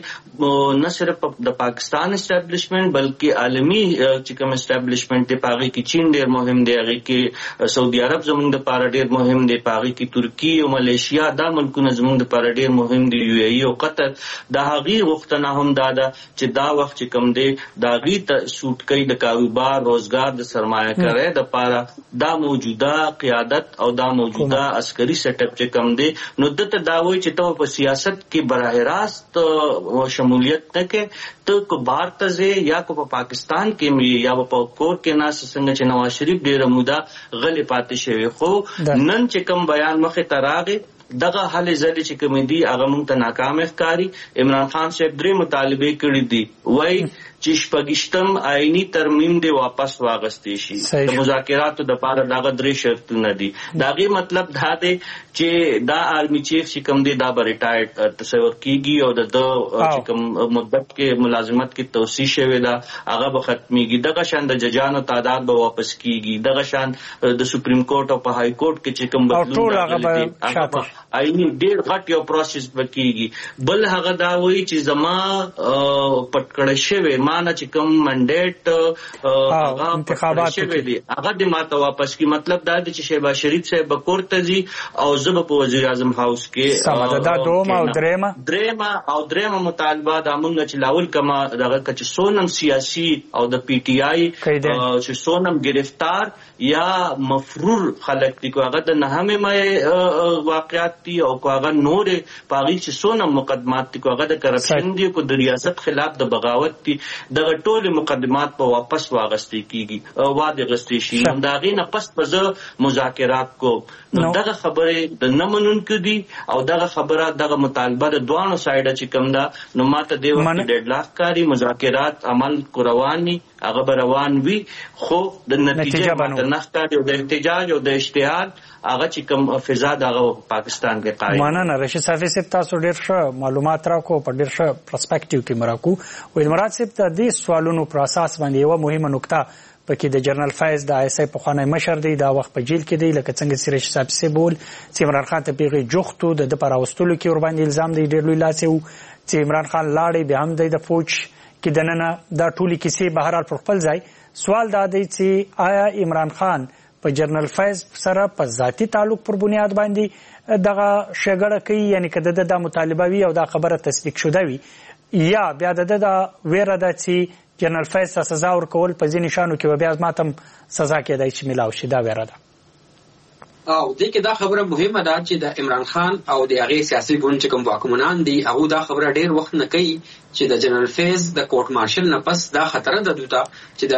چې نه صرف د پاکستان اسټابلیشمنت بلکې عالمی چې کوم اسټابلیشمنت دی پاغي کې چین ډیر مهم دی هغه کې سعودي عرب زموږ د پاره ډیر مهم دی پاغي کې ترکی او ملیشیا دا ملکونه زموږ د پاره ډیر مهم دي یو ای او قطر دا هغه وختونه هم دادا چې دا وخت چې کم دی دا غي ته سوټ کوي د کاروبار روزګار د سرمایه کاری د پاره دا موجوده قیادت او دا موجوده عسکري سیټ اپ چې کم دی نو دته دا وایي چې ته په سیاست کې براه راست شمولیت تکه ته کو بهر ته یا کو په پاکستان کې یا په کور کې ناس څنګه چې نواز شریف ډیره موده غلې پاتې شوی خو نن چې کم بیان مخه تراغه دغه حل زلی چې کوم دي هغه مونږ ته ناکام ښکاری. عمران خان صاحب درې مطالبه کړې دي وای چې شپږشتم آئینی ترمیم دی واپس واغستې شي د مذاکراتو د پاره دغه درې شرطونه دي داغه مطلب دا دی چې دا آرمی چیف چې کوم دی دا به ریټایرډ تصور کیږي او د چې کوم مدت کې ملازمت کې توسیع شوی دا هغه به ختميږي دغه شان د ججانو تعداد به واپس کیږي دغه شان د سپریم کورټ او په های کورټ کې چې کوم بدلون راغلی هغه آئینی ډیر غټ یو پروسس وکیږي. بل هغه دا وایي چې زما پټکړه شوی مانه چې کوم منډیټ هغه انتخابات شوی دی هغه د ماته واپس کی مطلب دا دی چې شهباز شریف صاحب بکورته زی او زب په وزیر اعظم هاوس کې سمدا دوما او درېما درېما او درېما مطالبه د امنګ چې لاول کما دغه چې سونم سیاسي او د پی ټی آی چې سونم گرفتار یا مفرور خلک دي هغه د نهمه مې واقعات دي او هغه نور پاغي چې سونم مقدمات دي هغه د کرپشن دي کو د ریاست خلاف د بغاوت دي دغه ټول مقدمات په واپس واغستې کیږي واده غستې شي دا غي نه پس په مذاکرات کو نو دغه خبره د نمنون کې دي او دغه خبره دغه مطالبه د دوانو سایډ چې کوم دا نو ماته دی وخت ډېډ لاک کاری مذاکرات عمل کوروانی هغه روان وي خو د نتیجه ماته نه ښکاري د احتجاج او د اجتهاد هغه چې کوم فضا دغه پاکستان کې قائم مانه رشید صافی صاحب تاسو ډېر ښه معلومات راکو په ډېر ښه پرسپیکټیو کې مراکو وې مراد صاحب ته د سوالونو پر اساس باندې یو مهمه نقطه پکې د جنرال فایز د آی اس آی په خوانه مشر دی دا وخت په جیل کې دی لکه څنګه چې رشید صاحب سي بول چې عمران خان ته پیغي جوختو د پر اوستلو کې ور باندې الزام دی ډېر لوی لاسه چې عمران خان لاړې به هم د فوج کې دننه دا ټولي کیسې بهرحال پر خپل ځای سوال دا دی چې آیا عمران خان په جنرال فایز سره په ذاتی تعلق پر بنیاد باندې دغه شګړه کوي یعنی کده د مطالبه وی او دا خبره تصدیق شوه وی یا بیا د ویره د چې جنرال فایز ته سزا ورکول په ځینې شانو کې بیا ماتم سزا کېدای چې ملاو شي دا ویره ده او دې کې دا خبره مهمه ده چې د عمران خان او د هغه سیاسي ګوند چې کوم واکمنان دي هغه دا خبره ډېر وخت نه کوي چې د جنرال فایز د کورټ مارشل نه پس دا خطر ده دوته چې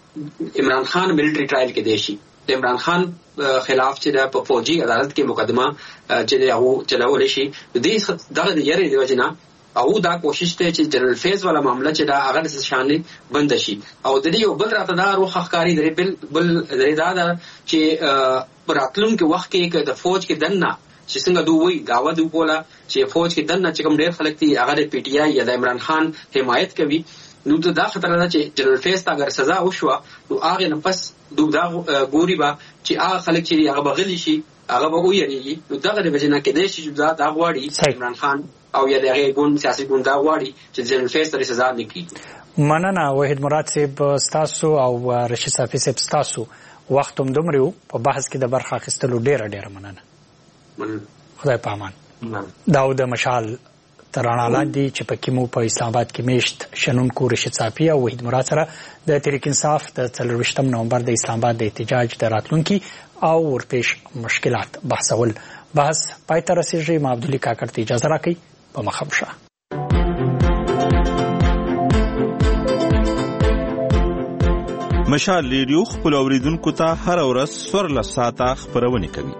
د عمران خان ملټری ټرایل کې دی شي د عمران خان خلاف چې د فوجي عدالت کې مقدمه چې هغه چلاول شي د دې دغه د یاري دی وجنه او دا کوشش ته چې جنرال فیض والا معاملہ چې دا هغه د شانې بند شي او د دې یو بل راته دا روخ ښکاری درې بل بل درې دا دا چې راتلون کې وخت کې د فوج کې دنه چې څنګه دوی داوا دوی کوله چې فوج کې دنه چې کوم ډېر خلک دي هغه د پی ټی آی یا د عمران خان حمایت کوي نو دا خطر ده چې جنرال فیس ته اگر سزا وشوه نو هغه نه پس دوی دا ګوري با چې هغه خلک چې هغه بغلی شي هغه به ویریږي نو دغه د وجنه کې د شي دا دا غواړي عمران خان او یا دغه ګوند سیاسي ګوند دا غواړي چې جنرال فیس ته سزا نکړي. مننه وحید مراد صاحب ستاسو او رشید صافی صاحب ستاسو وخت هم دومره په بحث کې د برخه اخیستلو ډیره ډیره مننه. مننه. خدای پامان. دا د مشال ترانه لاندې چې پکې مو په اسلام آباد کې میشت شنونکو رشید صافی او وحید مراد سره د تحریک انصاف د څلرویشتم نومبر د اسلام آباد د احتجاج د راتلونکي او ورپېش مشکلات بحثول. بحث پای ته رسېږي. ما عبدالله کاکړ ته اجازه راکړئ. په مخه مو شه. مشال ریډیو خپل اوریدونکو ته هر ورځ څوارلس ساعته خپرونه کوي.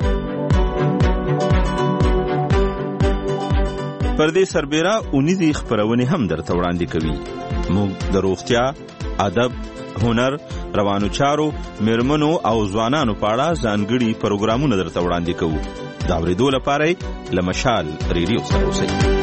پر دې سربېره اونیزې خپرونې هم درته وړاندې کوي. موږ د روغتیا، ادب، هنر، روانو چارو، میرمنو او ځوانانو په اړه ځانګړي پروګرامونه درته وړاندې کوو. د اورېدو لپاره له مشال ریډیو سره اوسئ.